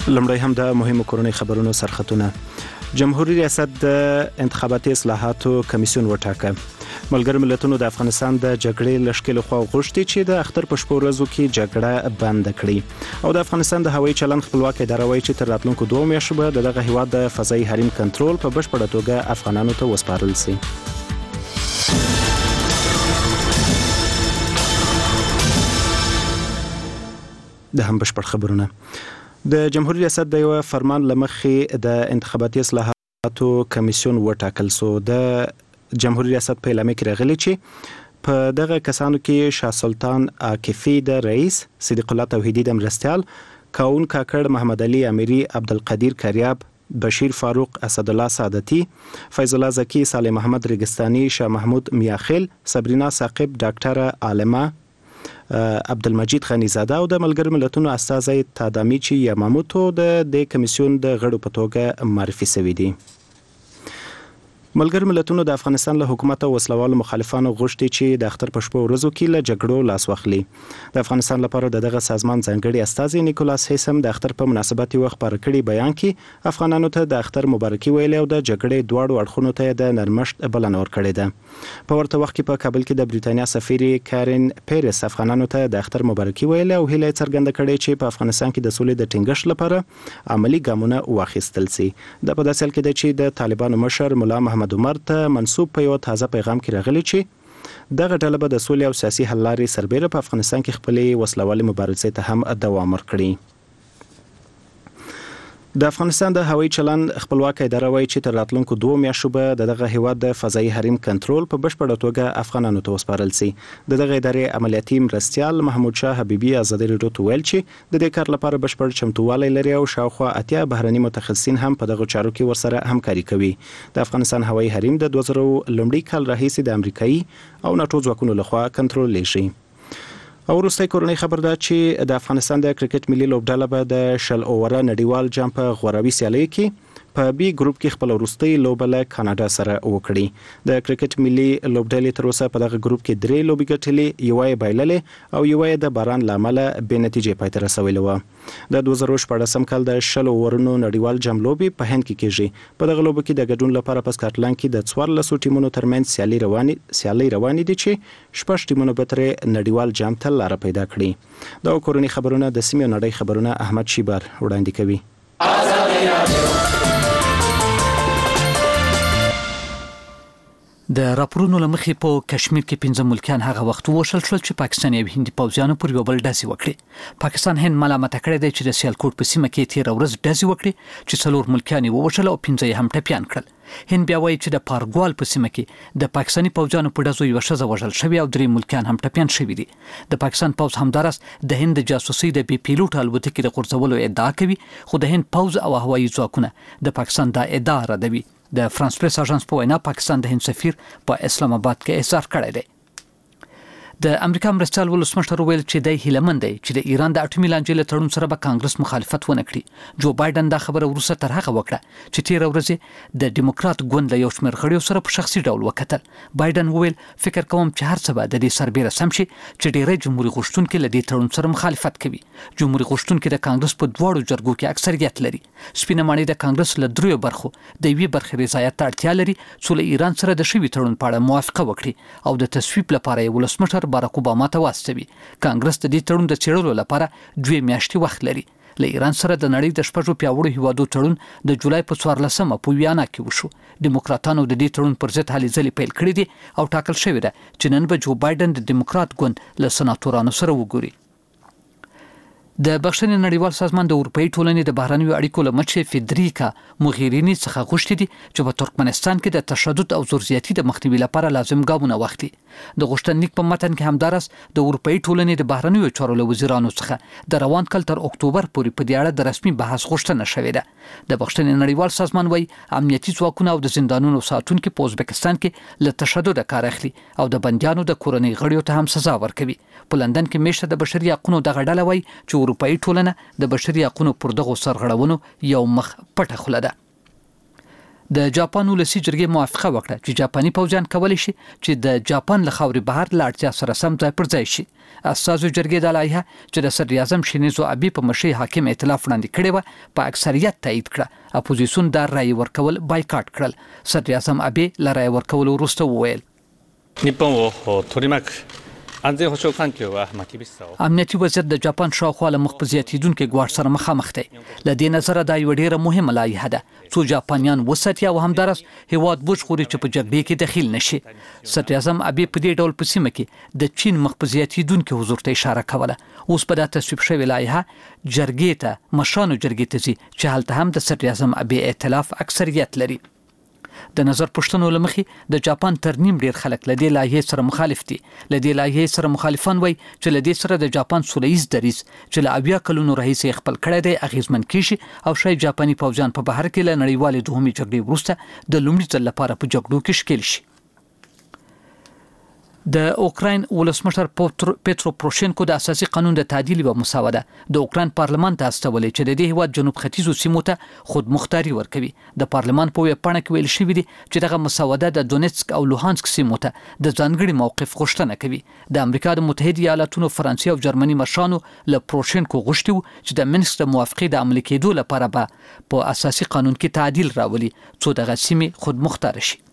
لمړی هم د مهمو کورنۍ خبرونو سرخطونه. جمهوریت ریاست د انتخاباتي اصلاحاتو کمیسیون وټاکه. ملګر ملتونو د افغانستان د جګړې لشکې لخوا غوښتي چې د اختر په شپو ورځو کې جګړه بند کړي او د افغانستان د هوایي چلند خپلواک اداره وایي چې تر راتلونکو 2 میاشتو به دغه هیواد د فضایي حریم کنټرول په بشپړه توګه افغانانو ته وسپارل شي. د هم بشپړ خبرونه. د جمهوریت ریاست د یو فرمان لمخې د انتخاباتي اصلاحاتو کمیسیون وټاکل سو. د جمهوریت ریاست په اعلامیه کې راغلی چې په دغه کسانو کې شاه سلطان عاکفي د رئیس، صدیق الله توحیدی د مرستیال، کاون کاکړ محمد علي امیری، عبدالقدیر کریاب، بشیر فاروق، اسد الله سعادتي، فیض الله زکی، صالح محمد ریګستاني، شاه محمود میاخیل، صبرینا ثاقب، ډاکټر عالمه عبدالمجید غنیزاده او د ملګر ملتونو استازی تادامیچی یاماموتو د کمیسیون د غړو په توګه معرفي شوي دي. ملګر ملتونو د افغانستان له حکومت او وسلوالو مخالفانو غوښتي چې د اختر په شپو ورځو کې له جګړو لاس واخلي. د افغانستان لپاره دغه سازمان ځانګړي استازی نیکولاس هیسم د اختر په مناسبت یو خبر کړي بیان کې افغانانو ته د اختر مبارکي ویلي او د جګړې دواړو اړخونو ته د نرمښت بلنه ورکړې ده. په ورته وخت کې په کابل کې د بریتانیا سفیر کارین پیرس افغانانو ته د اختر مبارکي ویلي او هیله څرګنده کړې چې په افغانستان کې د سولې د ټینګښت لپاره عملی ګامونه واخیستل شي. د په داسې حال کې چې د طالبانو مشر مولا محمد عمر ته منسوب په یو تازه پیغام کې راغلی چې دغه ډله به د سولې او سیاسي حل لارې سربېره په افغانستان کې خپلې وسلوالې مبارزې ته هم دوام ورکړي. د افغانستان د هوایي چلند خپلواک اداره وایي چې تر راتلونکو 2 میاشتو به دغه هیواد د فضایي حریم کنټرول په بشپړه توګه افغانانو ته وسپارل شي. دغه ادارې عملیاتي مرستیال محمود شاه حبیبي ازادي راډیو ته ویل چې د دې کار لپاره بشپړ چمتووالی لري او شاوخوا 80 بهرني متخصصین هم په دغه چارو کې ورسره همکاري کوي. د افغانستان هوایي حریم د 2000 لومړي کال راهیسې د امریکایي او ناتو ځواکونو لخوا کنټرول شي. او وروستی کورنۍ خبر ده چې د افغانستان د کرکټ ملي لوبډله به د 10 اووره نړیوال جام په غوراوي سیالۍ کې په بي ګروپ کې خپل وروستۍ لوبه له کاناډا سره وکړي. د کرکټ ملي لوبډلې تر اوسه په دغه ګروپ کې 3 لوبې ګټلې، یو یې بایللې او یو یې د باران لامل بې نتیجې پای ته رسولې و. د 2014 کال د 10 اوورونو نړیوال جام لوبې په هند کې کیږي. په دغه لوبه کې د ګډون لپاره په سکاټلند کې د 14 ټیمونو ترمنځ سیالي روانې دي چې 6 ټیمونو به تر نړیوال جام ته لار پیدا کړي. دا کورنۍ خبرونه د سیمې نړۍ خبرونه احمد شیبر وړاندې کوي. د راپورونو لمخې په کشمیر کې 15 ملکیان هغه وخت وشل شول چې پاکستان او هندي پوځیانو پر یو بل ډزې وکړې. پاکستان هند ملامت کړی دی چې د سیالکوټ په سیمه کې تیر ورځ ډزې وکړې چې 4 ملکیان ووشل او 15 هم ټپيان کړل. هند بیا وایي چې د پارګوال په سیمه کې د پاکستاني پوځیانو په ډزو یو شذ وژل شوی او 3 ملکیان هم ټپيان شوی دي. د پاکستان پوځ همدارس د هند د جاسوسي د بي پیلوټ الوتکې د غورځولو ادعا کوي، خو د هند پوځ او هوایي ځواکونه د پاکستان د ادعا ردوي. د فرانس پریس اژانس په وینا پاکستان د هند سفیر په اسلام آباد کې احضار کړی دی. د امریکا مرستیال ولسمشر ویل چې د هیلمن دی چې د ایران د اټومي لانجې له تړون سره به کانګرس مخالفت ونه کړي. جو بایدن دا خبره وروسته تر هغه وکړه چې تیر ورځ د ډیموکرات ګوند له یو شمېر غړیو سره په شخصي ډول وکتل. بایدن ویل فکر کوم چې هر څه به د دې سربېره سم شي چې ډېری جمهوریت غوښتونکي له دې تړون سره مخالفت کوي. جمهوریت غوښتونکي د کانګرس په 2 جرګو کې اکثریت لري. سپینه ماڼۍ د کانګرس له 3 برخو د یوې برخې رضایت ته اړتیا لري چې له ایران سره د شوي تړون په اړه موافقه وکړي او د تصویب لپاره یې ولسمشر باراک اوباما ته واستوي. کانګرس د دې تړون د څېړلو لپاره 2 میاشتې وخت لري. له ایران سره د نړۍ د 6 پیاوړو هیوادو تړون د جولای په 14مه په ویانا کې وشو. ډیموکراتانو د دې تړون پر ضد هلې ځلې پیل کړې دي او ټاکل شوی ده چې نن به جو بایدن د ډیموکرات ګوند له سناتورانو سره وګوري. د بخښنې نړیوال سازمان د اروپאי ټولنې د بهرنیو اړیکو لمچې فدریکا موغیرینی څخه غوښتي دي چې په ترکمنستان کې د تشدد او زورزیاتي د مخنیوي لپاره لازم ګامونه واخلي. د غوښتنلیک په متن کې همدارس د اروپאי ټولنې د بهرنیو چارو له وزیرانو څخه د روان کال تر اکتوبر پورې په دې اړه د رسمي بحث غوښتنه شوې ده. د بخښنې نړیوال سازمان وايي امنیتي ځواکونه او د زندانونو ساتونکو په ازبکستان کې له تشدد کار اخلي او د بنديانو د کورنۍ غړیو ته هم سزا ورکوي. په لندن کې میشته د بشري حقوقو دغه ډله وايي چې اروپאי ټولنه د بشري حقوقو پر دغه سرغړونو یو مخ پټه خوله ده. د جاپان ولسی جرګې موافقه وکړه چې جاپاني پوځیان کولی شي چې د جاپان له خاورې بهر له اړتیا سره سم ځای پر ځای شي. اساسو جرګې د لایحه چې د صدر اعظم شینزو ابي په مشرۍ حاکم ائتلاف وړاندې کړې و په اکثریت تایید کړه. اپوزیسیون د رای ورکول بایکاټ کړل. صدر اعظم ابي له رای ورکول وروسته وویل 日本を取り巻く安全保障環境は厳しさを امنیتي وضعیت د جاپان شاوخوا له مخ په زیاتېدونکو ګواښ سره مخامخ دی. له دې نظره دا یوه ډېره مهمه لایحه ده څو جاپانیان وساتي او همدارس هیواد بوج خوري چې په جګړې کې دخیل نشي. صدر اعظم ابي په دې ډول په سیمه کې د چین مخ په زیاتېدونکو حضور ته اشاره کوله. اوس په دا تصویب شوې لایحه جرګې ته مشرانو جرګې ته ځي چې هلته هم د صدر اعظم ابي ائتلاف اکثریت لري. د نظر پښتنو لمخې د جاپان ترنیم ډیر خلک لدی لایحه سره مخالف دي. لدی لایحه سره مخالفان وای چې لدی سره د جاپان سولهییز دریځ چې له 80 کلونو راهیسې خپل کړی دی اغیزمن کیږي او شای جاپاني پوځیان په بهر کې له نړیوالې دوهمې جګړې وروسته د لومړي ځل لپاره په جګړو کې ښکیل شي. د اوکراین ولسمشر پترو پروشینکو د اساسي قانون د تعدیل او مساواده د اوکراین پارلمان ته استولې چې د دې هیواد جنوب ختیځو سیمو ته خود مختاري ورکوي. د پارلمان په ویبپاڼه کې ویل شوی دی چې دغه مساواده د دونیتسک او لوهانسک سیمو ته د ځانګړي موقف غوښتنه کوي. د امریکا د متحده ایالاتونو، فرانسې او جرمني مشرانو له پروشینکو غوښتي چې د مینسک د موافقې د عملي کېدو لپاره په اساسي قانون کې تعدیل راولي څو دغه سیمې خود مختار شي.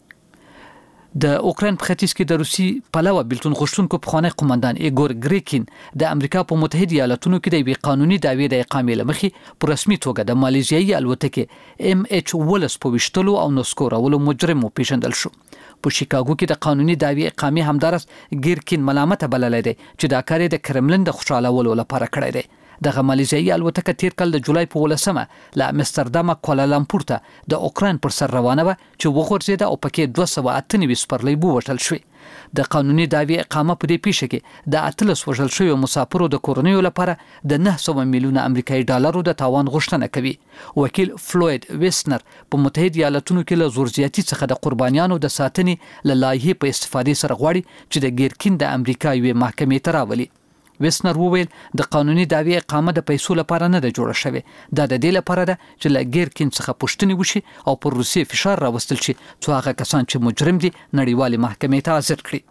د اوکراین په ختیځ کې د روسي پلوه بیلتون غوښتونکو پخوانی قومندان ایګور ګریکین د امریکا په متحده ایالاتونو کې د یوې قانوني دعوې د اقامې لمخې په رسمي توګه د مالیزیایي الوتکې MH-17 په وشتلو او نسکورولو مجرم وپیژندل شو. په شیکاګو کې د قانوني دعوې اقامې همدارس ګریکین ملامت بللی دی چې دا کار د کرملن د خوشالولو لپاره کړی دی. دغه مالیزیایي الوتکه تیر کال د جولای په 18 له امستردام کوالالامپور ته د اوکراین پر سر روانه و چې وغورځیده او پکې 298 سپرلی ووژل شوې. د قانوني دعوې اقامه په دې پیښه کې د 18 وژل شویو مسافرو د کورنیو لپاره د 900 میلیونه امریکایي ډالرو د تاوان غوښتنه کوي. وکیل فلوید ویسنر په متحده ایالاتونو کې له زور زیاتی څخه د قربانیانو د ساتنې له لایحې په استفادې سره غواړي چې د ګیرکین د امریکا یوې محکمې ته راولي. ویسنر وویل د قانوني دعوې اقامه د پیسو لپاره نه ده جوړه شوې. دا د دې لپاره ده چې له ګیرکین څخه پوښتنې وشي او پر روسیې فشار راوستل شي څو هغه کسان چې مجرم دي نړیوالې محکمې ته حاضر کړي.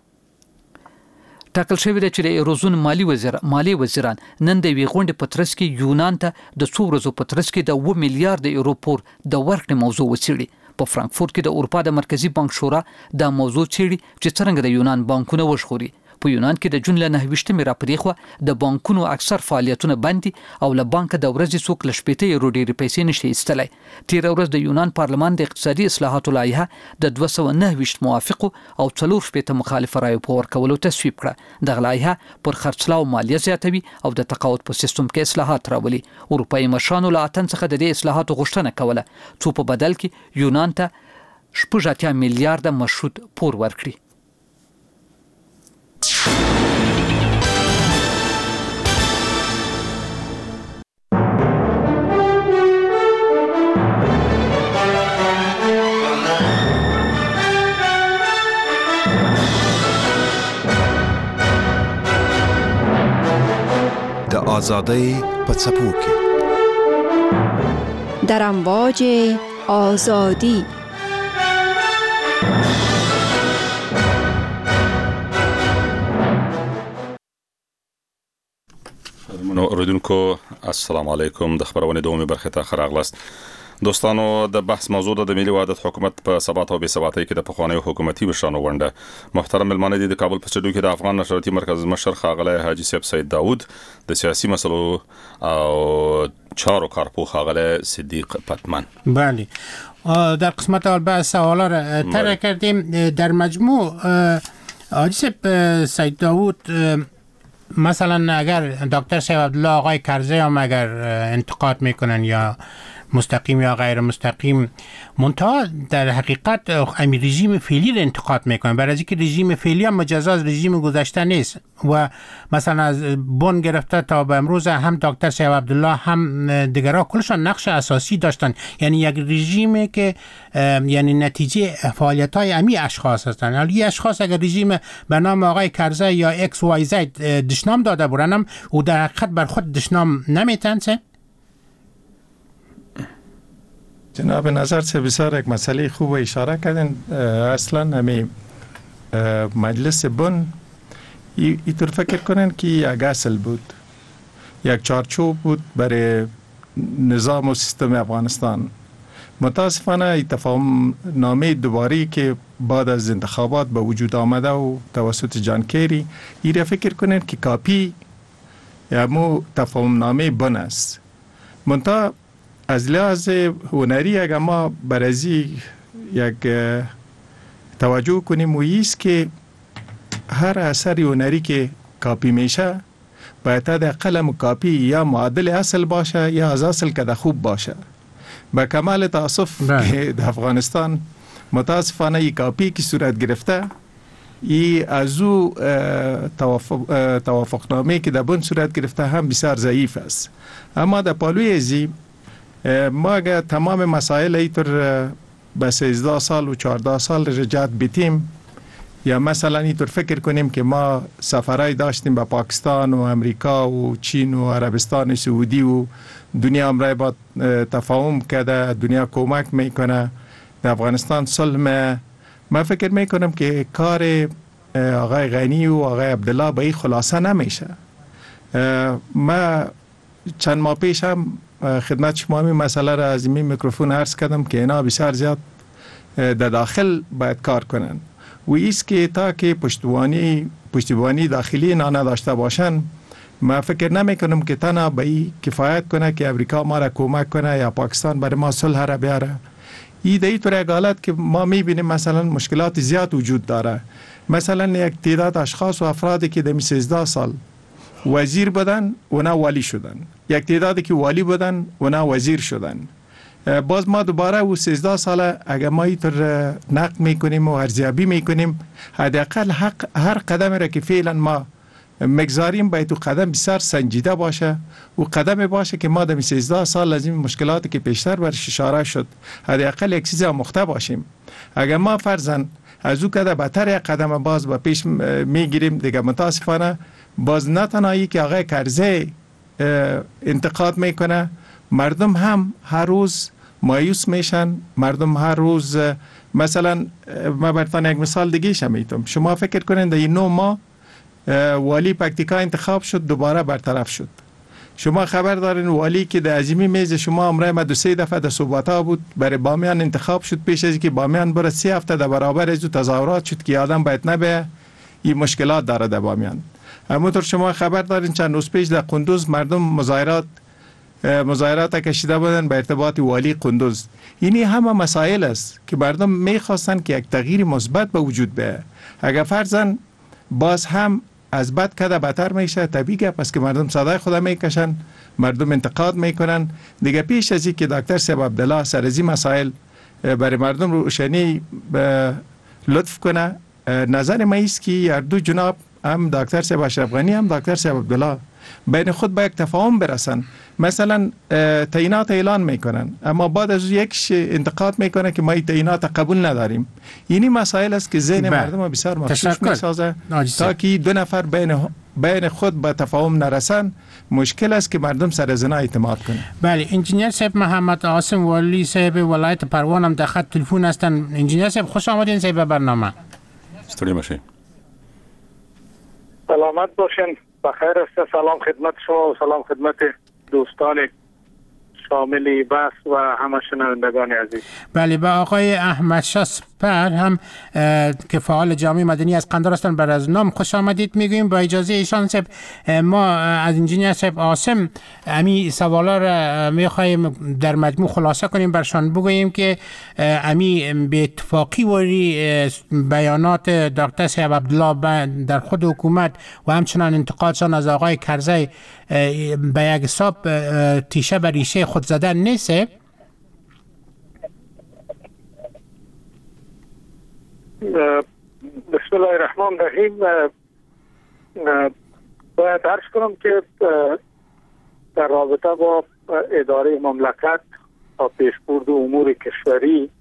ټاکل شوی دی چې د ایروزون مالی وزیران نن د یوې غونډې په ترڅ کې یونان ته د څو ورځو په ترڅ کې د 2 میلیارډ یورو پور د ورکړې موضوع وڅېړي. په فرانکفورت کې د اروپا د مرکزی بانک شورا دا موضوع څېړي چې څنګه د یونان بانکونه وژغوري. په یونان کې د جون له 9 را پدې خو د بانکونو اکثر فعالیتونه بند دي او له بانک د ورځې څوک ل 80 یورو ډېرې پیسې نشي ایستلای. تیر ورځ د یونان پارلمان د اقتصادي اصلاحاتو لایحه د 209 موافقو او 4 مخالف رایو په ورکولو تصویب کړه. د لایحه پر خرڅلاو مالیه زیاتوي او د تقاعد په سیستم کې اصلاحات راولي. اروپایي مشرانو له اتن څخه د دې اصلاحاتو غوښتنه کوله څو په بدل کې یونان ته 80 میلیارډ مشروط پور ورکړي. د آزادۍ په څپو کې در امواج آزادی اوریدونکو السلام علیکم. د خبرونې دومره برخه ته خراغلاست. دوستانو د بحث موضوع د ملي وحدت حکومت په ثبات او بې ثباتۍ کې د پخواني حکومتي مشرانو ونده. محترم ملمانه دي د کابل په سټډیو کې د افغان نشراتي مرکز مشر خاغلی حاجی صاحب سید داوود، د سیاسي مسلو او چارو کارپو خاغلی صدیق پتمن. بله، در قسمت اول بحث سوالا را طرح کردیم. در مجموع حاجی صاحب سید داوود، مثلا اگر دکتر صاحب عبدالله آقای کرزی هم اگر انتقاد میکنن یا مستقیم یا غیر مستقیم، منتها در حقیقت همین رژیم فعلی را انتقاد میکنن، برای اینکه رژیم فعلی هم مجزا از رژیم گذشته نیست و مثلا از بن گرفته تا به امروز هم دکتر صاحب عبدالله هم دیگرها کلشان نقش اساسی داشتن. یعنی یک رژیمی که یعنی نتیجه فعالیت های امی اشخاص هستند. حالا اشخاص اگر رژیم به نام آقای کرزی یا ایکس وای زد دشنام داده برنم او در حقیقت بر خود دشنام نمیتنسه. جناب نظر سے بسیار یک مسئله خوب اشاره کردن. اصلا همین مجلس بن اینطور فکر کنن که یک اصل بود، یک چارچوب بود برای نظام و سیستم افغانستان. متاسفانه تفاهم نامه دوباری که بعد از انتخابات به وجود آمده و توسط جان کیری، این فکر کنن که کاپی یا مو تفاهم نامه بن است. منتها از لحاظ هنری اگر ما برازی یک توجه کنیم و ایست که هر اثر هنری که کاپی میشه باید در قلم کاپی یا معادل اصل باشه یا از اصل که خوب باشه. با کمال تاسف که در افغانستان متاسفانه ای کاپی که صورت گرفته ای از او توافق نامه که در بن صورت گرفته هم بسیار ضعیف است. اما در پالوی ازی ما اگر تمام مسائل اینطور به 13 سال و 14 سال رجعت بیتیم یا مثلا اینطور فکر کنیم که ما سفرهای داشتیم به پاکستان و امریکا و چین و عربستان سعودی و دنیا امرای با تفاهم کرده، دنیا کمک میکنه، در افغانستان صلح. من فکر میکنم که کار آقای غنی و آقای عبدالله به این خلاصه نمیشه. ما چند ماه پیش هم خدمت شما همین مسئله را از این میکروفون عرض کردم که اینا بسیار زیاد در داخل باید کار کنن و ایست که تا که پشتیبانی داخلی اینا نداشته باشن، من فکر نمی کنم که تنها به این کفایت کنه که امریکا ما را کمک کنه یا پاکستان برای ما صلح را بیاره. این در این طور یک حالت که ما میبینیم مثلا مشکلات زیاد وجود داره. مثلا یک تعداد اشخاص و افرادی که در 13 سال وزیر بودن و نه والی شدن، یک تعدادی که والی بودن و نه وزیر شدن. باز ما دوباره و 13 ساله اگر ما اینطور نقد میکنیم و ارزیابی میکنیم، حداقل هر قدم را که فعلا ما مگذاریم باید تو قدم بسیار سنجیده باشه و قدم باشه که ما در 13 سال از این مشکلاتی که پیشتر برش اشاره شد حداقل یک چیز آموخته باشیم. اگر ما فرضاً از او کده بهتر یک قدم باز با پیش میگیریم دیگه، متاسفانه باز نه تنهایی که آقای کرزی انتقاد میکنه، مردم هم هر روز مایوس میشن. مردم هر روز مثلا ما براتون یک مثال دیگه شمیتم. شما فکر کنین در این 9 ماه والی پکتیکا انتخاب شد، دوباره برطرف شد. شما خبر دارین والی که در عظیمی میز شما امرای ما 2-3 دفعه در صوباتا بود برای بامیان انتخاب شد، پیش از که بامیان بره 3 هفته در برابر از تظاهرات شد که آدم باید نبه این مشکلات داره در بامیان. همونطور شما خبر دارین چند روز پیش در قندوز مردم مظاهرات کشیده بودن به ارتباط والی قندوز. اینی همه مسائل است که مردم میخواستن که یک تغییر مثبت به وجود بیاید. اگر فرضاً باز هم از بد کده بدتر میشه، طبیعیه، پس که مردم صدای خدا میکشن، مردم انتقاد میکنن دیگه. پیش از این که دکتر صاحب عبدالله سر از این مسائل برای مردم روشنی لطف کنه، نظر ما است که هر دو جناب، هم دکتر صاحب اشرف غنی هم دکتر صاحب عبدالله، بین خود به یک تفاهم برسن. مثلا تعیینات اعلان میکنن اما بعد از یک انتقاد میکنه که ما این تعیینات قبول نداریم. اینی مسائل است که ذهن مردم بسیار مفسوس میسازه. تا که 2 نفر بین خود به تفاهم نرسن، مشکل است که مردم سر زنا اعتماد کنه. بله، انجینیر صاحب محمد عاصم والی صاحب ولایت پروان هم در خط تلفن هستن. انجینیر صاحب خوش آمدین صاحب برنامه. ستوری باشین. سلامت باشین. بخیر است. سلام خدمت شما و سلام خدمت دوستان شامل بحث و همه شنوندگان عزیز. بله، با آقای احمد شاه سپر هم که فعال جامعه مدنی از قندهار هستند بر از نام خوش آمدید میگوییم. با اجازه ایشان صاحب ما از انجینیر صاحب عاصم امی سوالا را میخوایم در مجموع خلاصه کنیم، برشان بگوییم که امی به اتفاقی وری بیانات دکتر صاحب عبدالله در خود حکومت و همچنان انتقادشان از آقای کرزی به یک حساب تیشه بر ریشه خود زدن نیست؟ بسم الله الرحمن الرحیم. باید عرض کنم که در رابطه با اداره مملکت و پیشبرد امور کشوری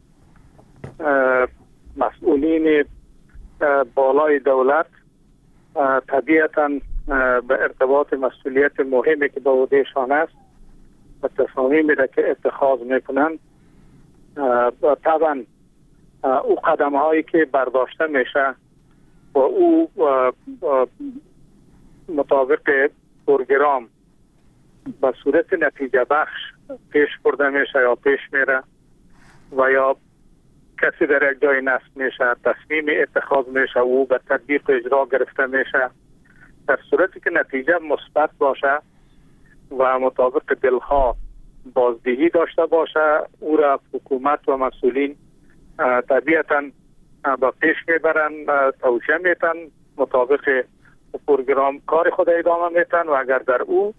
مسئولین بالای دولت طبیعتاً به ارتباط مسئولیت مهمی که به عهدهشان است و تصامیمی را که اتخاذ میکنند طبعا او قدم هایی که برداشته میشه و او مطابق پروگرام به صورت نتیجه بخش پیش برده میشه یا پیش میره و یا کسی در یک جای نصب میشه، تصمیم اتخاذ میشه و او به تطبیق اجرا گرفته میشه. در صورتی که نتیجه مثبت باشه و مطابق دلها بازدهی داشته باشه، او را حکومت و مسئولین طبیعتاً با پیش میبرن، توجیه میتن، مطابق پروگرام کار خود ادامه میتن و اگر در او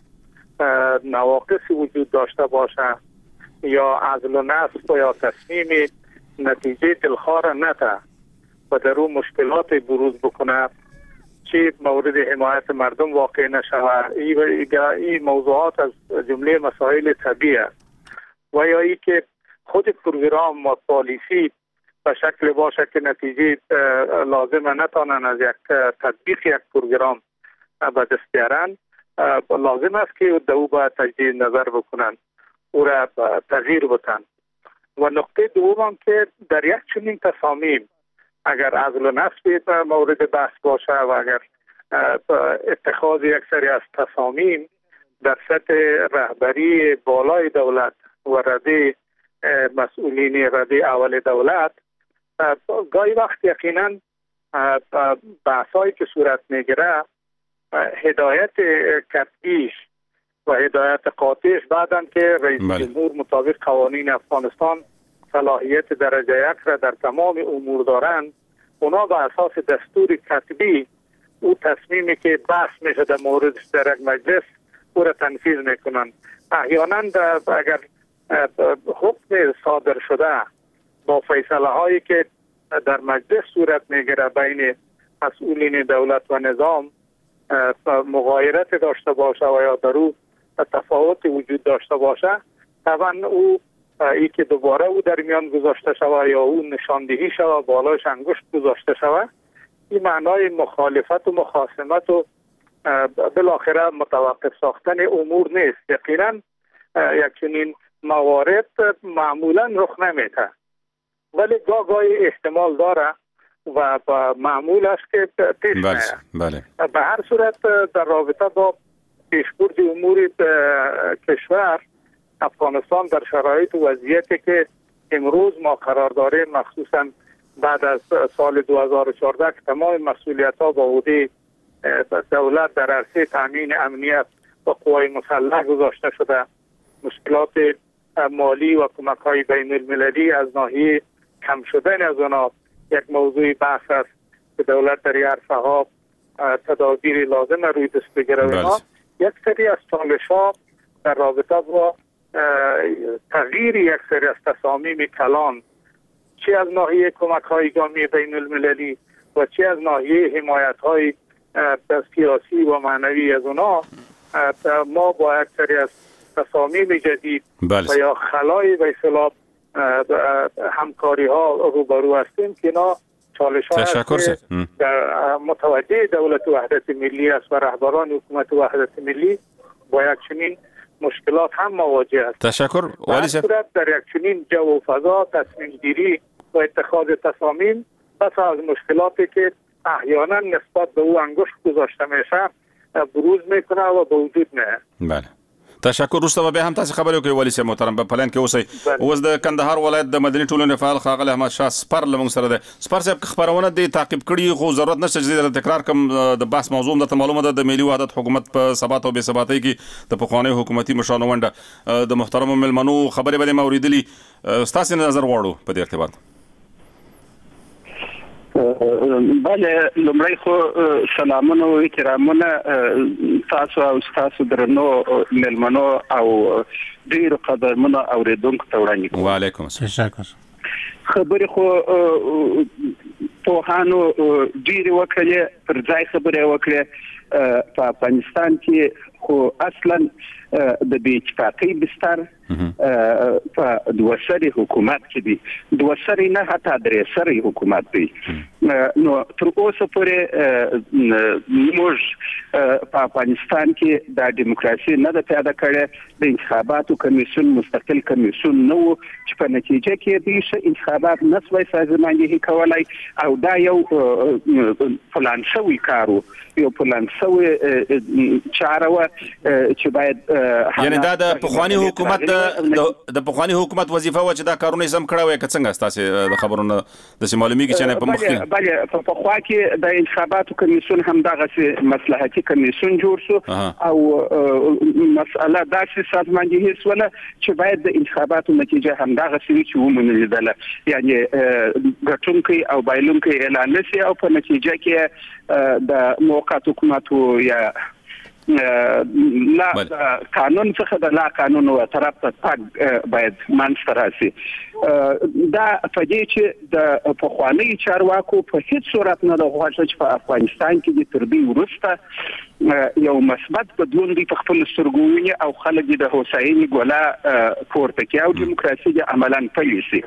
نواقصی وجود داشته باشه یا عزل و نصب یا تصمیم نتیجه دلخواه را نده و در او مشکلات بروز بکنه، چی مورد حمایت مردم واقع نشود، این موضوعات از جمله مسائل طبیعه و یا ای که خود پروگرام و پالیسی به شکل باشه که نتیجه لازم نتانن از یک تطبیق یک پروگرام به دست بیارن، لازم است که او باید تجدید نظر بکنن، او را تغییر بدن. و نقطه دوم که در یک چنین تصامیم اگر عزل و نصب مورد بحث باشه و اگر اتخاذ یک سری از تصامیم در سطح رهبری بالای دولت و رده مسئولین رده اول دولت، گاهی وقت یقینا بحثایی که صورت میگیره هدایت قطعیش و هدایت قاطعش بعدن که رئیس جمهور مطابق قوانین افغانستان صلاحیت درجه 1 را در تمام امور دارند، اونا به اساس دستور کتبی او تصمیمی که بحث میشه در موردش در یک مجلس او را تنفیذ میکنن. احیانا اگر حکم صادر شده با فیصله هایی که در مجلس صورت میگیره بین مسئولین دولت و نظام مغایرت داشته باشه و یا در او تفاوت وجود داشته باشه، طبعا او ای که دوباره او در میان گذاشته شود یا او نشاندهی شود، بالایش انگشت گذاشته شود، این معنای مخالفت و مخاصمت و بالاخره متوقف ساختن امور نیست. یقینا یک چنین موارد معمولا رخ نمیده، ولی گاهی احتمال داره و معمول است که پیش میاد. به هر صورت در رابطه با پیشبرد امور کشور افغانستان در شرایط و وضعیتی که امروز ما قرار داریم، مخصوصا بعد از سال 2014 که تمام مسئولیت ها با عهده دولت در عرصه تامین امنیت و قوای مسلح گذاشته شده، مشکلات مالی و کمک های بین المللی از ناحیه کم شدن از آنها یک موضوع بحث است که دولت در عرصه ها تدابیر لازم روی دست بگیره. یک سری از چالش ها در رابطه با تغییر یک سری از تصامیم کلان، چه از ناحیه کمک های جامعه بین المللی و چه از ناحیه حمایت های سیاسی و معنوی از اونا، ما با یک سری از تصامیم جدید و یا خلای به اصطلاح همکاری ها روبرو هستیم که اینا چالش ها هست در متوجه دولت وحدت ملی است و رهبران حکومت وحدت ملی با یک چنین مشکلات هم مواجه است. تشکر والی صاحب. در یک چنین جو و فضا تصمیم گیری و اتخاذ تصامیم بس از مشکلاتی که احیانا نسبت به او انگشت گذاشته میشه بروز میکنه و به وجود میاد. بله. تشکر. وروسته به هم تاسو خبرې وکړئ والی صاحب محترم، په پلان کې اوسئ. اوس د کندهار ولایت د مدني ټولنې فعال ښاغلی احمد شاه سپر له موږ سره ده. سپر صاحب خبرونه دې تعقیب کړي خو ضرورت نشته چې تکرار کوم. د بحث موضوع د معلومه ده د ملي وحدت حکومت په ثبات او بې ثباتۍ کې د پخواني حکومتي مشرانو ونډه د محترمو ملمنو خبرې به مې اوریدلي. ستاسو نظر غواړو په دې ارتباط. بله، لومړی خو سلامونه او احترامونه تاسو او تاسو درنو ملمنو او ډیر قدرمنو اوریدونکو ته وړاندې کوم. وعلیکم السلام. خبرې خو پوهانو ډیر وکړي، پر ځای خبرې وکړي. په افغانستان کې خو اصلا د بې اتفاقۍ بستر په دوه سري حکومت کې دي، دوه سري نه حتی درې سري حکومت دی. نو تر اوسه پورې موږ په افغانستان کې د دیموکراسي نه د پیاده کړې، د انتخاباتو کمیسیون مستقل کمیسیون نه و چې په نتیجه کې د انتخابات نسوي سازماندهي کولای، او دا یو پلان شوی کار و، یو پلان شوی چاره و چې باید یعنی دا د پخوانی حکومت د پخوانی حکومت وظیفه و چې دا کارونه سم کړه وای. که څنګه تاسو د خبرونو د معلومیږي چې نه په مخ کې بله په خوا کې د انتخاباتو کمیسیون هم دغه مصلحتي کمیسیون جوړ شو او مسأله داسې سازماندهي سوله چې باید د انتخاباتو نتیجه هم دغه سوي چې ومنل، یعنی ګټونکي او بایلونکي اعلان نشي او په نتیجه کې د موقت حکومتو یا لا قانون څخه د لا قانون او طرف ته تګ باید منځته راشي. دا په دې چې د پخوانی چارواکو په هیڅ صورت نه د غواړي چې په افغانستان کې د تربي ورسته یو مثبت بدلون دی په خپل سترګوینه او خلک د هوساینې ګولا پورته کوي او دیموکراسي د عملاً پلیسي.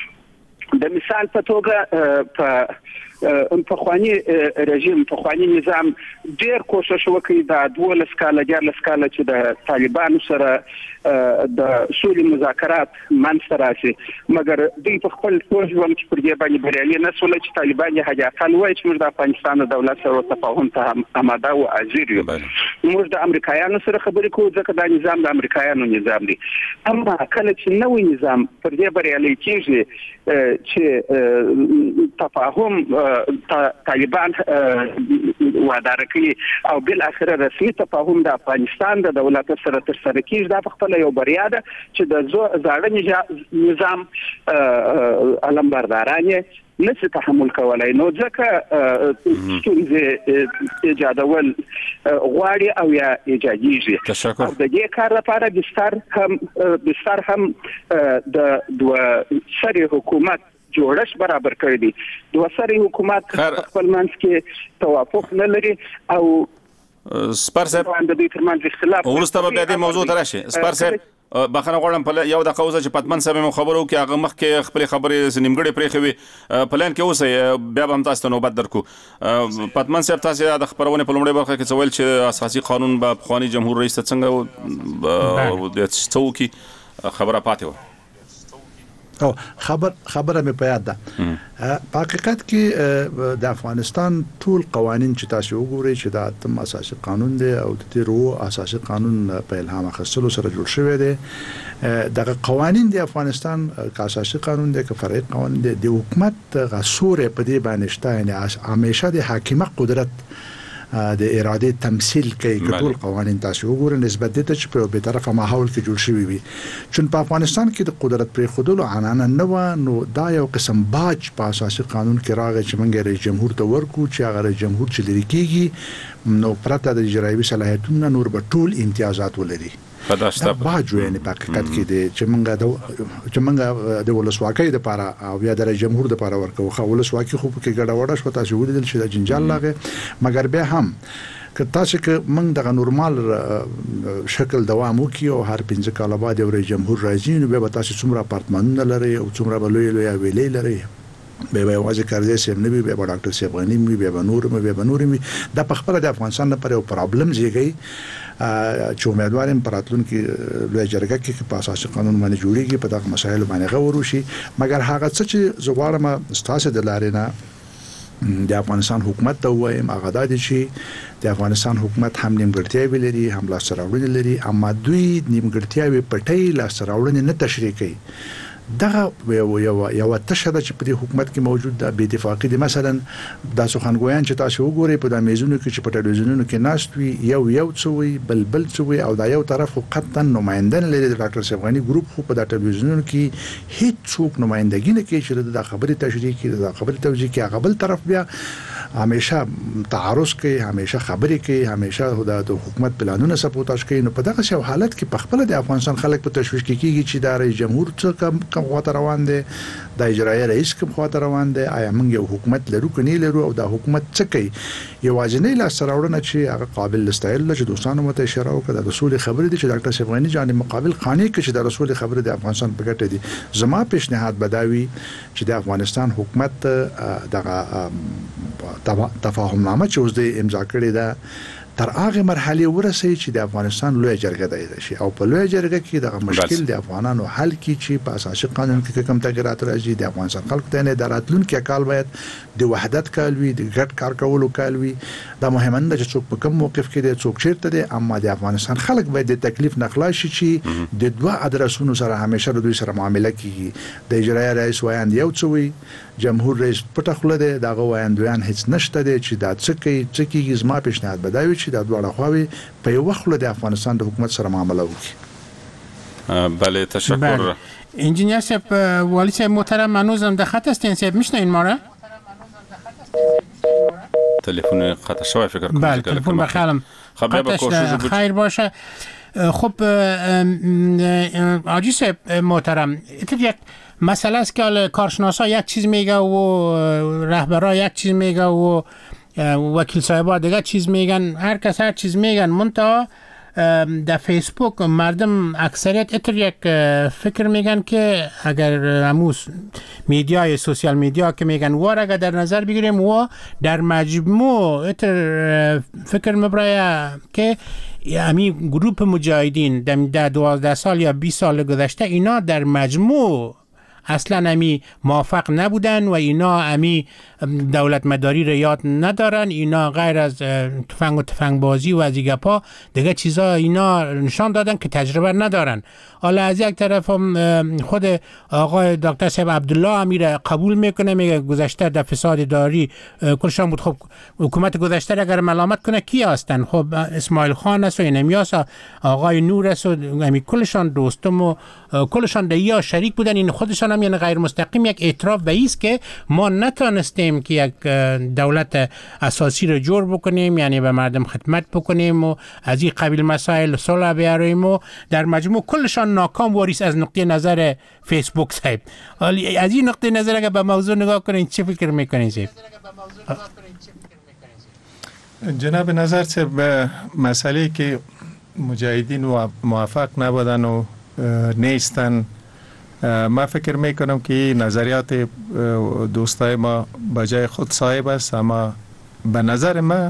د مثال په توګه په پخوانی رژیم پخوانی نظام ډیر کوشش وکړي د 12 کال 14 کال چې د طالبانو سره د سولې مذاکرات منځته راشي، مګر دوی په خپل ټول ژوند کې پر دې باندې بریالي نه شول چې طالبان یې حاجی اقل وایي چې موږ د افغانستان د دولت سره تفاهم ته آماده او حاضر یو. موږ د امریکایانو سره خبرې کوو ځکه دا نظام د امریکایانو نظام دی. اما کله چې نوې نظام پر دې بریالي کېږي چې تفاهم طالبان وعده کوي او بل اخر رسمي تفاهم د افغانستان د دولت سره تر سره کېږي، دا په خپل یو بریا ده چې د زاړه نظام علمبردارانه نشي تحمل کولای. نو ځکه ستونزې ایجادول غواړي او یا ایجادیږي. او د دې کار لپاره بستر هم د دوه سري حکومت جوړش برابر کړی دی. دوه سري حکومت خپل منځ کې توافق نه لري او سپار صاحب ورسته به د موضوع تراشي. سپار صاحب بخنه غواړم په یو د قوزه چې پتمن صاحب مو خبرو کې هغه مخ کې خپل خبرې سنیمګړې پرېخوي پلان کې اوسه بیا هم تاسو ته نوبت درکو. پتمن صاحب تاسو د خبرونه په لومړۍ برخه کې څول چې اساسي قانون به پخوانی جمهور رئیس څنګه د څوکي خبره پاتې و او خبره مې په یاد ده. په حقیقت کې د افغانستان ټول قوانين چې تاسو وګورئ چې دا تم اساسي قانون دی او د تیرو اساسي قانون په الهام اخیستلو سره جوړ شوی دی. دغه قوانين د افغانستان که اساسي قانون دی که فرعي قانون دی د حکومت غصور په دې باندې شته، یعنی همیشه د حاکمه قدرت د اراده تمثيل کوي. ټول قوانين تاسو وګورئ نسبت دې ته چې په به طرفه ماحول کې جوړ شوی وي. چون په افغانستان کې د قدرت پر خودلو عنانه نه و، نو دا یو قسم باج په اساسي قانون کې راغی چې موږ رئیس جمهور ته ورکو چې هغه رئیس جمهور چې لري کېږي نو پرته د اجرایي صلاحیتونو نور به ټول امتیازات ولري. دا باجو یعنی په حقیقت کې د چې موږ د ولسواکۍ لپاره او بیا د جمهور لپاره ورکو. خو ولسواکۍ خو کې ګډه وډه شو، تاسو ولیدل چې د جنجال لاغه، مګر به هم که تاسو کې موږ د نورمال شکل دوام وکړي او هر 15 کال بعد یو جمهور راځي نو به تاسو څومره اپارتمانونه لري او څومره لوی ویلې لري، به واځي کارځي سیم نه به ډاکټر سیبغانی می به نور می د پخپله د افغانستان لپاره یو پرابلم زیږي چې امیدوارم پراتلون کې لوی جرګه کې په اساسي قانون باندې جوړیږي په دغه مسایل باندې غور وشي. مګر هغه څه چې زغواړم ستاسو د لارې نه د افغانستان حکومت ته وایم هغه د دې چې د افغانستان حکومت هم نیمګړتیاوې لري، هم لاسته راوړنې لري، اما دوی نیمګړتیاوې پټي لاسته راوړنې نه تشریح کوي. دغه یو تشهد چې په دې حکومت کې موجود ده بې اتفاقي دي. مثلا د سخنګویان چې تاسو وګورئ په د میزونو کې چې په ټلویزیونونو کې ناست وي یو څوي بل څوي او دا یو طرف قطعا نمائنده لري. د ډاکټر سیبغانی ګروپ خو په د ټلویزیونونو کې هیڅ څوک نمائندګي نه کوي چې د خبرې تشریح کوي، د خبرې توجیه کوي. هغه بل طرف بیا همیشه تعارض کوي، همیشه خبرې کوي، همیشه د حکومت پلانونه سپورټاج کوي. نو په دغه شی حالت کې په خپل د افغانستان خلک په تشویش کې کیږي چې د رئیس جمهور څخه کم خواته روان دي، د اجرایي رئیس کوم خواته روان دي. آیا موږ یو حکومت لرو کني لرو، او د حکومت څه کوي؟ یوازینی لاس راوړنه چې هغه قابل استایل چې دوستانو مت اشاره وکړه د رسول خبرې دي چې ډاکټر شفغانی جان مقابل خاني کې چې د رسول خبرې د افغانستان په ګټه دي. زما پیشنهاد بداوي چې د افغانستان حکومت دغه تفاهم نامه چې اوس د امضا کړې ده تر هغه مرحله ورسېږي چې د افغانستان لوی جرګه دایره شي، او په لوی جرګه کې د مشکل د افغانانو حل کی چې په اساسي قانون کې کوم تغیرات راځي. د افغانستان خلکو ته نه د راتلونکي کال باید د وحدت کال وي، د ګډ کار کولو کال وي. دا مهمه ده چې څوک په کوم موقف کې دی، څوک چیرته دی، اما د افغانستان خلک باید د تکلیف نه خلاص شي چې د دوه ادرسونو سره همیشه د دوی سره معامله کیږي. د اجرایي رئیس وایند یو څه وي، جمهور رئیس پټه خوله دی، دغه وایندویان هیڅ نشته دی چې دا څه کوي څه کیږي. زما پیشنهاد بداوي چې د دواړه خواوې په یو وخت له افغانستان د حکومت سره معامله وکړي. بله تشکر. انجینیر صاحب، والی صاحب محترم، هنوزم در خط هستین صاحب؟ میشنوین ما را؟ تلفن قطع شوی فکر کنم. بله تلفن بخیرم قطعش خیر باشه. خب آجی صاحب محترم، یک مسئله است که کارشناسا یک چیز میگه و رهبرا یک چیز میگه و وکیل صاحبا دیگه چیز میگن، هر کس هر چیز میگن. منتها در فیسبوک مردم اکثریت اتر یک فکر میگن که اگر هموز میدیای سوشیال میدیا که میگن وار اگر در نظر بگیریم و در مجموع اتر فکر مبرای که امی گروپ مجاهدین در 12 سال یا 20 سال گذشته اینا در مجموع اصلا امی موافق نبودن و اینا امی دولت مداری رو یاد ندارن. اینا غیر از تفنگ و تفنگ بازی و از این گپا دیگه چیزا اینا نشان دادن که تجربه ندارن. حالا از یک طرف خود آقای دکتر صاحب عبدالله امیر قبول میکنه، میگه گذشته در فساد داری کلشان بود. خب حکومت گذشته اگر ملامت کنه کی هستن؟ خب اسماعیل خان است و نمیاس، آقای نور است و امی کلشان دوستم و کلشان دیا شریک بودن. این خودشان هم یعنی غیر مستقیم یک اعتراف به ایست که ما نتونستیم که یک دولت اساسی رو جور بکنیم، یعنی به مردم خدمت بکنیم و از این قبیل مسائل صلح بیاریم و در مجموع کلشان ناکام واریس از نقطه نظر فیسبوک صاحب. از این نقطه نظر اگر به موضوع نگاه کنین چه فکر میکنین صاحب؟ جناب نظر صاحب، مسئله که مجاهدین و موافق نبودن و نیستن، ما فکر میکنم که نظریات دوستای ما بجای خود صاحب است. اما به نظر ما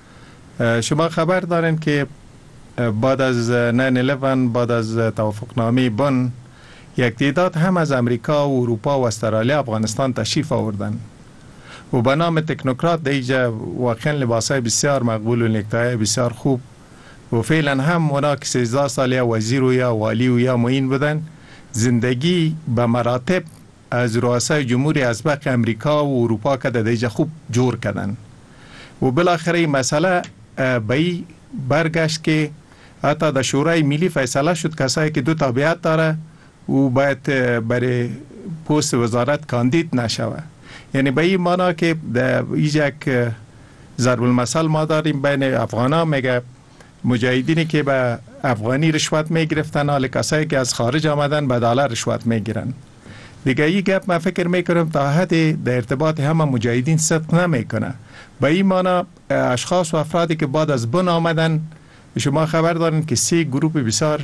شما خبر دارین که بعد از 9/11 بعد از توافقنامه بن یک تعداد هم از امریکا و اروپا و استرالیا افغانستان تشریف آوردن و به نام تکنوکرات دیجا واقعا لباسای بسیار مقبول و نکتای بسیار خوب و فعلا هم اونا که 13 سال یا وزیر و یا والی و یا معین بودن زندگی به مراتب از رؤسای جمهوری ازبق امریکا و اروپا که دیجا خوب جور کردن و بالاخره این مسئله به برگشت که حتی در شورای ملی فیصله شد کسایی که دو تابعیت داره و باید برای پست وزارت کاندید نشوه. یعنی به این معنا که در یک ضرب المثل ما داریم بین افغانا، میگه مجاهدینی که به افغانی رشوت میگرفتن حال کسایی که از خارج آمدن به دلار رشوت میگیرن. دیگه این گپ من فکر میکنم تا حد در ارتباط همه مجاهدین صدق نمیکنه. به این معنا اشخاص و افرادی که بعد از بن آمدن، شما خبر دارین که 3 گروپ بسیار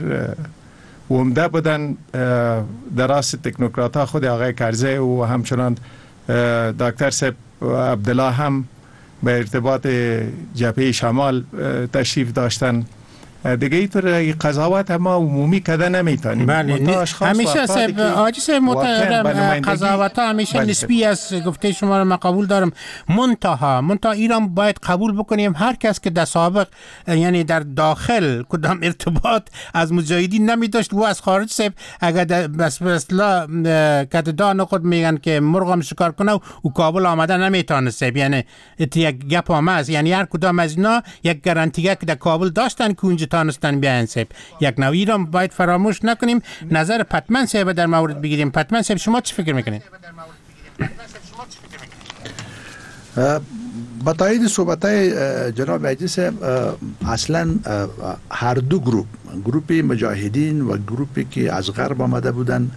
عمده بودن در راست تکنوکرات ها، خود آقای کرزی و همچنان دکتر صاحب عبدالله هم به ارتباط جبهه شمال تشریف داشتن. دیگه اینطور قضاوت ما عمومی کده نمیتونیم. بله همیشه صاحب آجی صاحب محترم قضاوت ها همیشه نسبی است، گفته شما رو من قبول دارم. منتها ایران باید قبول بکنیم هر کس که در سابق یعنی در داخل کدام ارتباط از مجاهدین نمی داشت و از خارج صاحب اگر بس اصلا کددان خود میگن که مرغم شکار کنه و کابل آمدن نمیتونه صاحب، یعنی یک گپ آمد، یعنی هر کدام از اینا یک گارانتیه که در کابل داشتن که اونجا تانستن بیان صاحب. یک نوعی را باید فراموش نکنیم. نظر پتمن صاحب در مورد بگیریم. پتمن صاحب شما چی فکر میکنید؟ با تایید صحبت‌های جناب عزیز اصلا هر دو گروپ مجاهدین و گروپی که از غرب آمده بودن،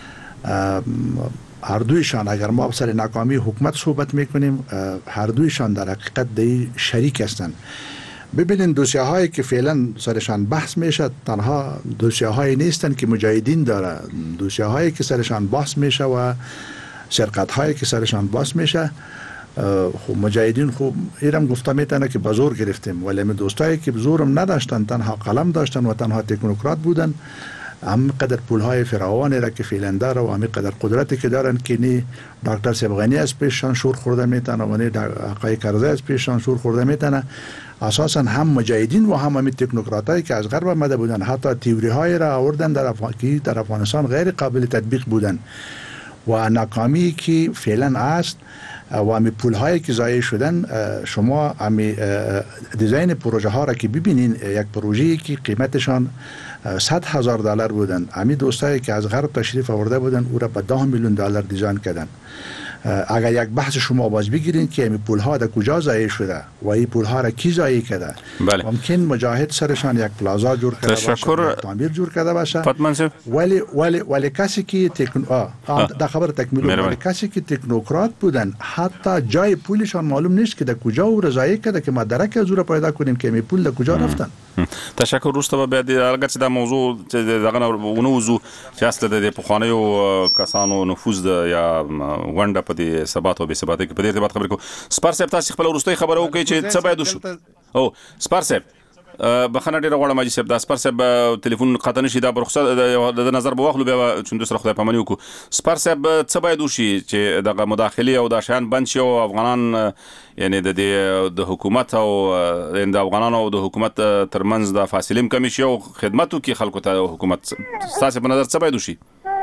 هر دویشان اگر ما سر ناکامی حکومت صحبت میکنیم، هر دویشان در حقیقت دی شریک هستند. ببینید دوسیه هایی که فعلا سرشان بحث میشه تنها دوسیه هایی نیستن که مجاهدین داره، دوسیه هایی که سرشان بحث میشه و شرکت هایی که سرشان بحث میشه. خب مجاهدین خوب ایرم گفته میتونه که بزور گرفتیم، ولی می دوستایی که بزورم نداشتن، تنها قلم داشتن و تنها تکنوکرات بودن، هم قدر پولهای فراوانی را که فعلا داره و هم قدر قدرتی که دارن که نی دکتر سبغانی از پیششان شور خورده میتونه و نی آقای کرزی از پیششان شور خورده میتونه. اساسا هم مجاهدین و هم تکنوکراتایی که از غرب آمده بودن حتی تئوری های را آوردن در افغانستان غیر قابل تطبیق بودن و ناکامی که فعلا است و همی پول هایی که ضایع شدن. شما همی دیزاین پروژه ها را که ببینین، یک پروژه‌ای که قیمتشان $100,000 بودن، همی دوستایی که از غرب تشریف آورده بودن او را به $10 میلیون دیزاین کردن. اگر یک بحث شما باز بگیرین که این پول ها در کجا ضایع شده و این پول ها را کی ضایع کرده، ممکن مجاهد سرشان یک پلازا جور کرده باشه، تعمیر جور کرده باشه، ولی کسی که در خبر تکمیل، ولی کسی که تکنوکرات بودن حتی جای پولشان معلوم نیست که در کجا او را ضایع کرده که ما درک از او را پیدا کنیم که این پول در کجا رفتن. تشکر. روسته به الګ چې دا موضوع چې دغه ونوزو چې اصل د پخوانیو کسانو نفوذ یا ونډه په دې ثبات او بې ثباتۍ کې په دې ارتباط خبرې کوو. سپار صاحب تاسو خپل وروستۍ خبره وکړئ چې څه باید وشو. او سپار صاحب بخنه ډیره غواړم چې صاحب د سپار صاحب ټلیفون قطع نشي دا برخصت د نظر به واخلو بیا چې دوسر خدای پامنی وکړو. سپار صاحب څه باید وشي چې دغه مداخله او د شان بند شي او افغانان یعنی د حکومت او د افغانانو او د حکومت ترمنځ د فاصله کم شي او خدماتو کې خلکو ته حکومت تاسو په نظر څه باید وشي؟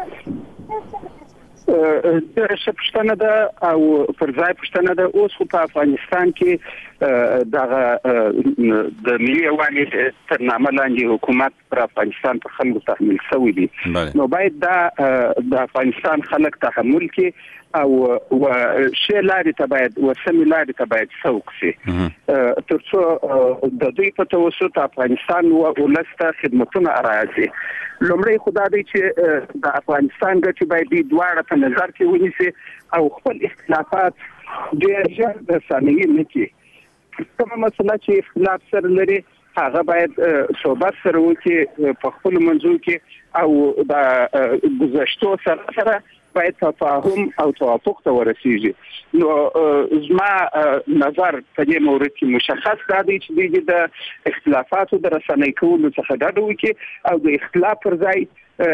پښتنه ده او پر ځای پښتنه ده. اوس خو په افغانستان کې دغه د ملي یووالي تر نامه لاندې حکومت پر افغانستان په خلکو تحمیل شوی دی. نو باید د افغانستان خلک تحمل کې او شی لارې ته باید وسمې لارې ته باید سوق شي ترڅو د دوی په توسط افغانستان ولس ته خدمتونه راځي. لومړی خدای دی چې د افغانستان ګټې باید دواړه په نظر کې ونیسي او خپل اختلافات ډېر ژر د ثانیې نه کړي. کومه مسله چې اختلاف سره لري هغه باید صحبت سره وکړي په خپل منځو کې او د گذشتو سره باید تفاهم او توافق ته ورسیږي. نو زما نظر په دې مورد کې مشخص دی چې د اختلافاتو د رسنۍ کولو څخه ډډه وکړي او د اختلاف پر ځای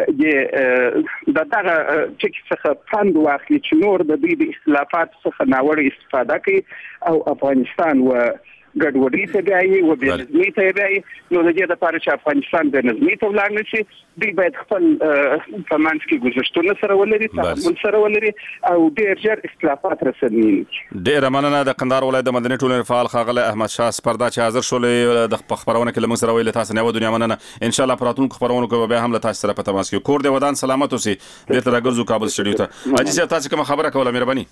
د دغه ټکي څخه پند واخلي چې نور د دې د اختلافات څخه ناوړه استفاده کوي او افغانستان و ګډوډۍ ته بیایي او بېنظمۍ ته بیایي. نو د دې لپاره چې افغانستان بېنظمۍ ته ولاړ نه شي، دوی باید خپل په منځ کې ګذشتونه سره ولري، تحمل سره ولري او ډېر ژر اختلافات رسنۍ کړي. ډېره مننه. د کندهار ولایت د مدني ټولنې فعال ښاغلی احمد شاه سپردا چې حاضر شولې د خبرونه کې لمن سره ویل تاسو نه و دنیا مننه. ان شاء الله په راتلونکو خبرونو کې به هم له تاسو سره په تماس کې کور دی ودان سلامت اوسئ. بیرته راګرځو کابل سټډیو ته. حاجي صاحب تاسو کوم خبره کوله مهرباني؟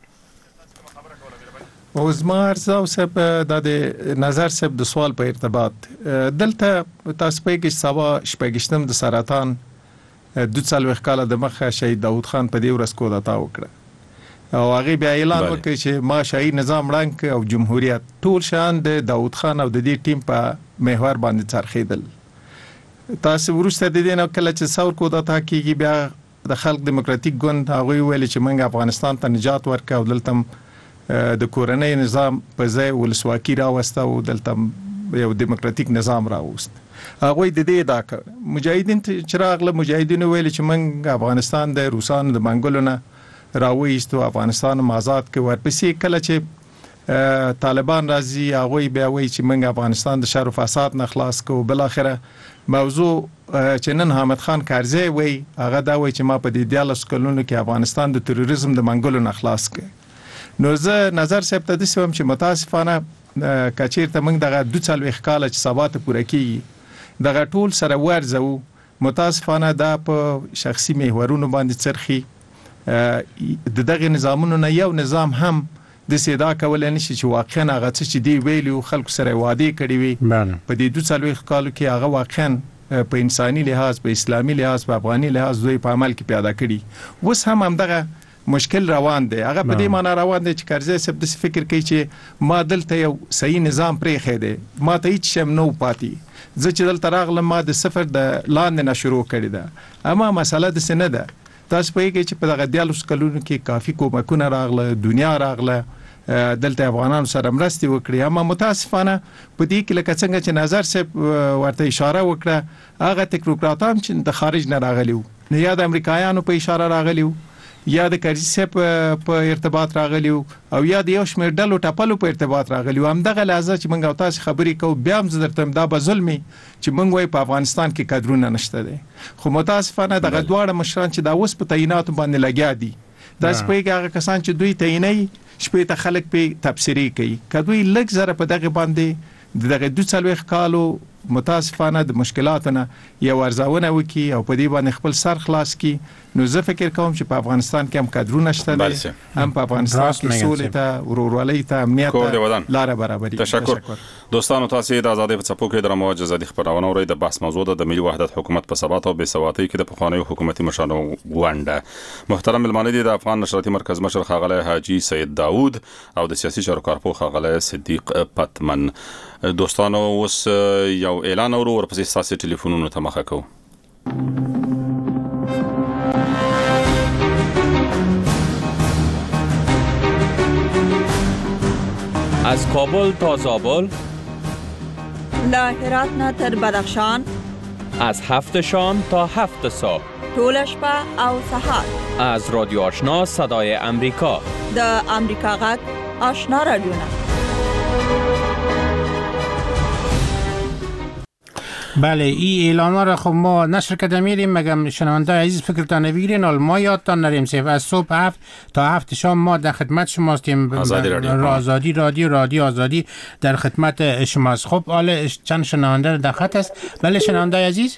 او زما ارزو صاحب د نظر صاحب د سوال په ارتباط دلته تاسو په کې سبا شپږشتم د سرطان 2 کال د مخه شهید داوود خان په دې ورځ کودتا وکړه او هغه بیا اعلان وکړ چې ما شاهي نظام رنګ او جمهوریت ټول شان د داوود خان او د دې ټیم په محور باندې څرخیدل. تاسو ورسته د دې نو کله چې څور کودتا کیږي بیا د خلک دیموکراتیک ګوند هغه ویل چې موږ افغانستان ته نجات ورکړو او دلته د کورنۍ نظام په ځای ولسواکي راوسته او دلته یو دیموکراتیک نظام راوست. هغه د دې دا مجاهدین چې راغله مجاهدین ویل چې موږ افغانستان د روسانو د منګولو نه راوېستو، افغانستان آزاد کړو. ورپسې کله چې طالبان راځي هغه بیا وایي چې موږ افغانستان د شر او فساد نه خلاص کړو. بل اخره موضوع چې نن حامد خان کرزی وایي هغه دا وایي چې ما په دې 14 کلونو کې افغانستان د تروریزم د منګولو نه خلاص کړ. نو زه نظر صاحب ته د سوم چې متاسفانه کچیرته موږ دغه 2 کال چې ثبات پوره کیږي دغه ټول سره ورزو، متاسفانه دا په شخصي محورونو باندې څرخي. دغه نظامونو نه یو نظام هم د سیدا کول نه شي چې واقعا هغه چې دی ویلو خلکو سره وعده کړی وي په دې 2 کالو کې هغه واقعا په انساني لحاظ په اسلامي لحاظ په افغاني لحاظ دوی په عمل کې پیدا کړي وس هم دغه مشکل روان دی هغه په دې معنی روان دی چې کرزی صاحب د فکر کوي چې ما دلته یو صحیح نظام پرې خېده ما ته هیڅ شم نو پاتې زه چې دلته راغلم ما د صفر د لاندې نه شروع کړی ده اما مسله د سنه ده تاسو په کې چې په دغه 14 کلونو کې کافي کومکونه راغله دنیا راغله دلته افغانانو سره مرستې وکړي اما متاسفانه په دې کې لکه څنګه چې نظر صاحب ورته اشاره وکړه هغه تکنوکراتان چې د خارج نه راغلیو نه یا د امریکایانو په اشاره راغلیو یا د کرزی صاحب په ارتباط راغلیو او یا د یو شمېر ډلو ټاپلو په ارتباط راغلیو همدغه لحظه چې موږ تاسو خبرې کوو بیا هم درته دا به ظلمي چې موږ وای په افغانستان کې کادرونه نشته دي خو متاسفانه دغه دواړه مشران چې دا اوس په تعینات باندې لګیا دي تاسو په هغه کسان چې دوی تعیني شپې ته خلک په تفسیری کوي کدوې لږ زره په دغه باندې دغه 2 کالو متاسفانه د مشکلاتونه یو ارزونه وکي او په دې باندې خپل سر خلاص کی نو زه فکر کوم چې په افغانستان کې هم کادرونه شته دي هم په افغانستان کې سولې ته ورورولۍ ته امنیت لاره برابري تشکر دوستانو تاسو د آزادۍ په څپو کې د رموج ازادي خبرونه اورئ د بحث موضوع د ملي وحدت حکومت په ثبات او بې ثباتۍ کې د پخوانیو حکومتي مشرانو ونډه محترم ملمانه دي د افغان نشراتي مرکز مشر ښاغلی حاجی سید داوود او د سیاسي چارو کارپوه ښاغلی صدیق پتمن دوستانو اوس یو اعلان اورو ورپسې تاسو ټلیفونونو ته مخه کوو از کابل تا زابل له هرات نه تر بدخشان از 7 شام تا 7 صبح طول شپه او سحر از رادیو آشنا صدای امریکا د امریکا غږ آشنا رادیو بله این اعلان‌ها را خب ما نشر کرده میریم مگم شنونده عزیز فکرتان نبگیرین حال ما یادتان نریم سیف از صبح 7 تا 7 شام ما در خدمت شماستیم آزادی رادیو آزادی در خدمت شماست خب حالا چند شنونده در خط است بله شنونده عزیز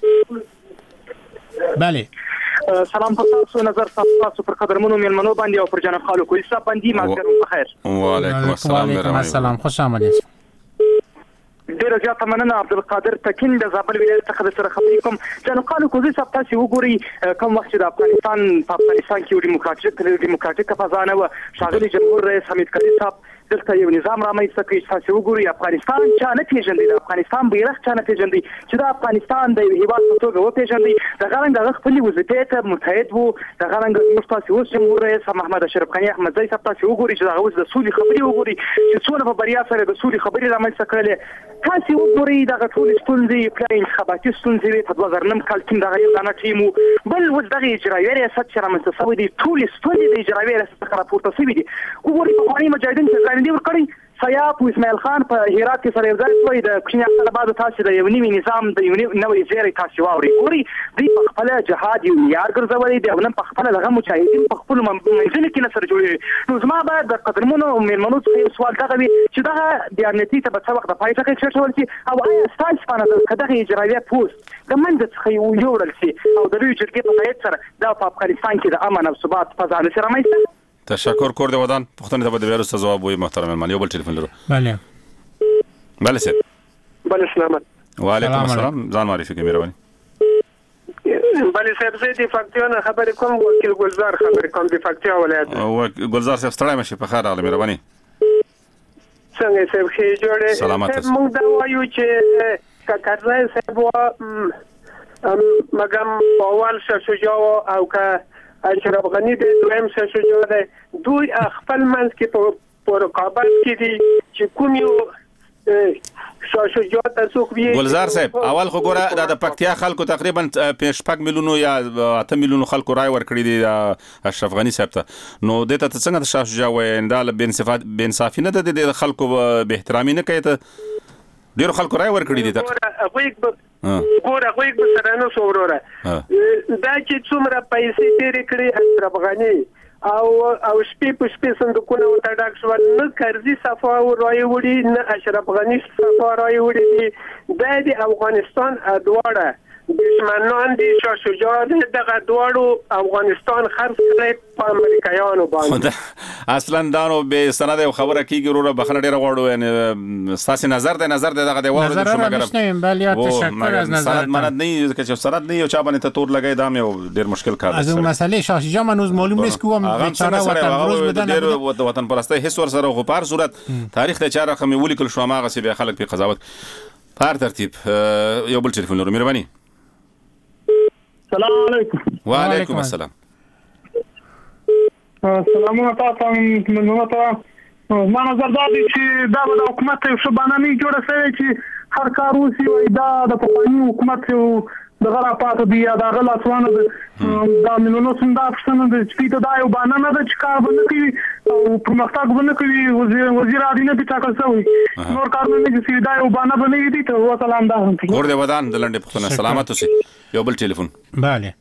بله سلام تاسو نظر تاسو پر قدرمنو میلمنو باندې او پر جناب خالو کوی صاحب باندې مازګرون بخیر وعلیکم السلام خوش آمدید ډیر زیاته مننه عبدالقادر تکین د زابل ولایت څخه سره خبرې کوم جناب خالو کوزي صاحب تاسو وګورئ کوم وخت د افغانستان کې ډیموکراټیک فضا نه و شاغلي جمهور رئیس حمید کرزي صاحب دلته یو نظام رامنځته کوي تاسو وګورئ افغانستان چا نه پیژندي د افغانستان بیرغ چا نه پیژندي چې د افغانستان د هیواد په توګه و پیژندي د غرنګ خپل وظیفې ته متحد وو د غرنګ مستاسي اوس جمهور رئیس محمد اشرف غنی احمد زئی صاحب تاسو وګورئ چې دا اوس د سولې خبري وګورئ چې څونه په بریا سره د سولې خبري رامنځته کړل تاسو وګورئ دا ټول ستونزې په انتخاباتي ستونزې په 2009 کال کې دا یو دانه ټیمو بل وځ دغه اجرایي ریاست چې رامنځته شوی دی ټول ستونزې د اجرایي ریاست څخه راپورته شوی دي وګورئ په قانوني مجاهدین چې ځان دی ورکړي سیاف او اسماعیل خان په هرات کې سره یوځای شوی د کوچني اقتصاد تاسو د یو نیمه نظام د یو نوې زیری تاسو واوري ګوري دوی په خپل جهاد یو معیار ګرځولي دی او نن په خپل دغه مجاهدین په خپل منځل کې نصر جوړي نو زما به د قدرمنو میلمنو څخه سوال دغه وي چې دغه د امنیتي ته په څه وخت د پای څخه چټول شي او آیا ستاسو په دغه اجرایي پوسټ د منځ څخه یو جوړل شي او د لوی جرګې په هیڅ سره د افغانستان کې د امن او ثبات فضا نه سره مېسته تشکر کور دی ودان پښتنه ته به ورسته جواب وي محترم ملمن یو بل ټلیفون لرو بله سید بله سلامت وعلیکم السلام ځان معرفي کوي مهرباني بله صاحب زه د فاکتیو خبرې کوم وکیل ګلزار خبرې کوم د فاکتیو ولایت ګلزار صاحب ستړی مشه په خیر راغلی مهرباني څنګه صاحب ښه جوړه سلامت موږ دا وایو چې کاکړای صاحب مګم اول شجاع او که اشرف غنی د دویم شجاع ده دوی خپل منځ کې په رقابت کې دي چې کوم یو شجاع تاسو وی ګلزار صاحب اول خو ګوره د پکتیا خلکو تقریبا 5 میلیونو یا 8 میلیونو خلکو رای ورکړي دي اشرف غنی صاحب ته نو دته څنګه د شجاع ویندا بن انصافی نه د خلکو به احترامي نه کوي ته ډیر خلکو رای ورکړي دي ګوره غوږ به سره نه سوروره دا چې څومره پیسې تیرې کړې اشرف غنی او شپې په شپې صندوقونه ورته ډک شول نه کرزي صفا رای وړي نه اشرف غنی صفا رای وړي دا د افغانستان دواړه دشمنان دي شاه شجاع دغه دواړو افغانستان خرڅ کړی په امریکایانو باندې اصلا دانو به سند خبره کیږي وروره بخنه ډیره غواړو یعنی تاسو نظر دغه دی واره شو مګر تشکر از نظر سند مند نه که سند نه یو چا باندې ته تور لګای دام یو ډیر مشکل کار از اون مسئله شاه شجاع منوز معلوم نیست که هم بیچاره وطن روز بدن ډیر وطن پرسته هیڅ ور سره خو په هر صورت تاریخ ته چاره خمي ولیکل شو ماغه سی به خلک په قضاوت په ترتیب یو بل ټلیفون لرو مهرباني السلام علیکم وعلیکم السلام سلامونه تاسو مننه ما نظر دا دی چې دا د حکومت یو شبانه جوړه شوی چې هر کار وسی وای دا د پخواني حکومت یو د غلا پاتې دی دا غلا څوانه دا منونو څنګه افسانه د سپیډ دا یو باندې نه د چکار باندې کوي او پرمختګ باندې کوي وزیر اعظم به ټاکل شوی نور کارونه چې سیدا یو باندې باندې دي ته وسلام دا ور دې ودان د لنډې پښتنه سلامت اوسئ یو بل ټلیفون bale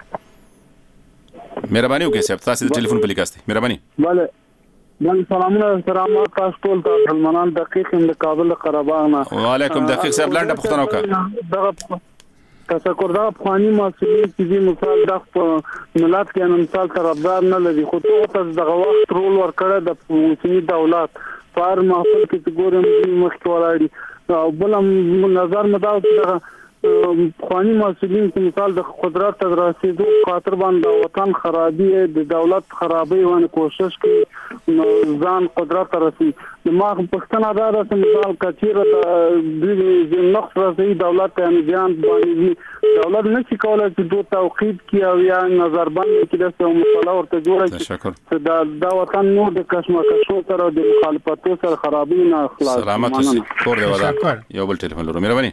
مهرباني وکړئ صاحب تاسو د ټلیفون په لیکاستئ مهرباني bale سلامونه سلامات تاسو ټول ته سلمانان دقیق د کابل قرهباغ نه وعلیکم دقیق صاحب لنډه پښتنه وکړه تشکر دا افغاني مسؤلین چې مثال د ملت کې مثال طرفدار نه لري خو ته دغه وخت رول ورکړه د اوسنی دولت پر محفل کې ګورم مخکې ولاړی او بل نظر مدا افغاني مسؤلین چې مثال د قدرت تر رسیدو خاطر باندې وطن خرابي د دولت خرابي باندې کوشش کوي ځان قدرت تر رسي ما پښتنه دا د مثال کچیر د نقص رسي دولت امنیت باندې دولت نشي کولای چې دوه توقید کیو یا نظر باندې کې د مسله ورته جوړه چې دا وطن نو د کشمکشو سره د مخالفتو سره خرابي نه اخلاص سلامت اوسئ کور دی ودا یو بل ټلیفون لرو مهرباني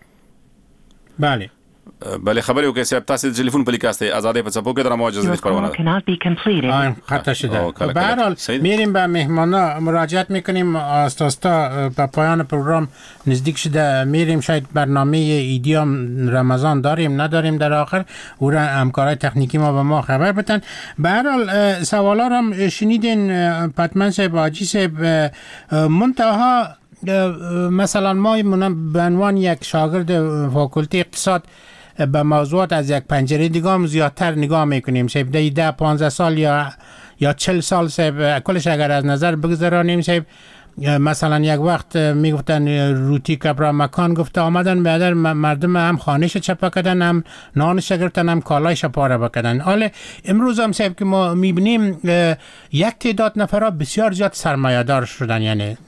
بله خبری وکړئ صاحب تاسو د ټلیفون په لیکاستئ آزادۍ په څپو کې درمو اجازه پروانه خطا شده به هر حال میریم به مهمانا مراجعت میکنیم آستا به پایان پروگرام نزدیک شده میریم شاید برنامه ایدیام رمضان داریم نداریم در آخر او را همکارای تکنیکی ما به ما خبر بدن به هر حال سوالا هم شنیدین پتمن صاحب حاجی صاحب منتها مثلا ما به عنوان یک شاگرد فاکولته اقتصاد به موضوعات از یک پنجره دیگه زیادتر نگاه میکنیم شاید 10-15 سال یا 40 سال صاحب کلش اگر از نظر بگذارانیم صاحب مثلا یک وقت میگفتن روتی کبرا مکان گفته آمدن بیادر مردم هم خانهش چپا کردن هم نانش گرفتن هم کالایش پاره بکردن حالا امروز هم صاحب که ما میبینیم یک تعداد نفرها بسیار زیاد سرمایه دار شدن یعنی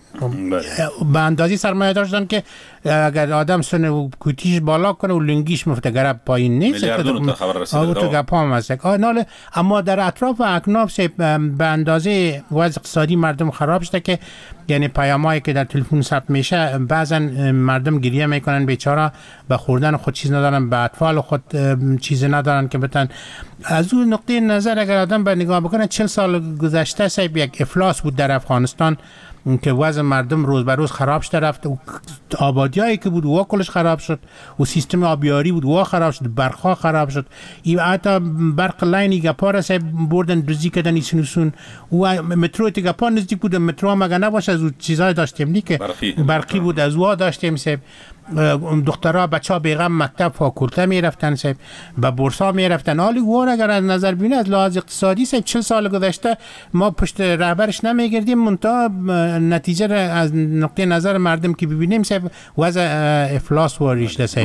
به اندازی سرمایه دار شدن که اگر آدم سن کوتیش بالا کنه و لنگیش مفته گرب پایین نیست او تو گپام هست اما در اطراف اکناف به اندازه وضع اقتصادی مردم خراب شده که یعنی پیامایی که در تلفن ثبت میشه بعضا مردم گریه میکنن بیچاره به خوردن خود چیز ندارن به اطفال خود چیز ندارن که بتن از اون نقطه نظر اگر آدم به نگاه بکنه 40 سال گذشته صاحب یک افلاس بود در افغانستان که وضع مردم روز به روز خراب شده رفت و آبادیایی که بود وا کلش خراب شد و سیستم آبیاری بود وا خراب شد برقا خراب شد این حتی برق لاینی گپار صاحب بردن دزدی کردن ایسنوسون و مترو گپار نزدیک بود مترو مگه نباشه از چیزای داشتیم نی که برقی بود از وا داشتیم صاحب دخترها بچه‌ها بیغم مکتب فاکولته میرفتن صاحب به بورسا میرفتن حالی وار اگر از نظر بینه از لحاظ اقتصادی صاحب 40 سال گذشته ما پشت رهبرش نمیگردیم منتها نتیجه از نقطه نظر مردم که ببینیم صاحب وضع افلاس و ریشته صاحب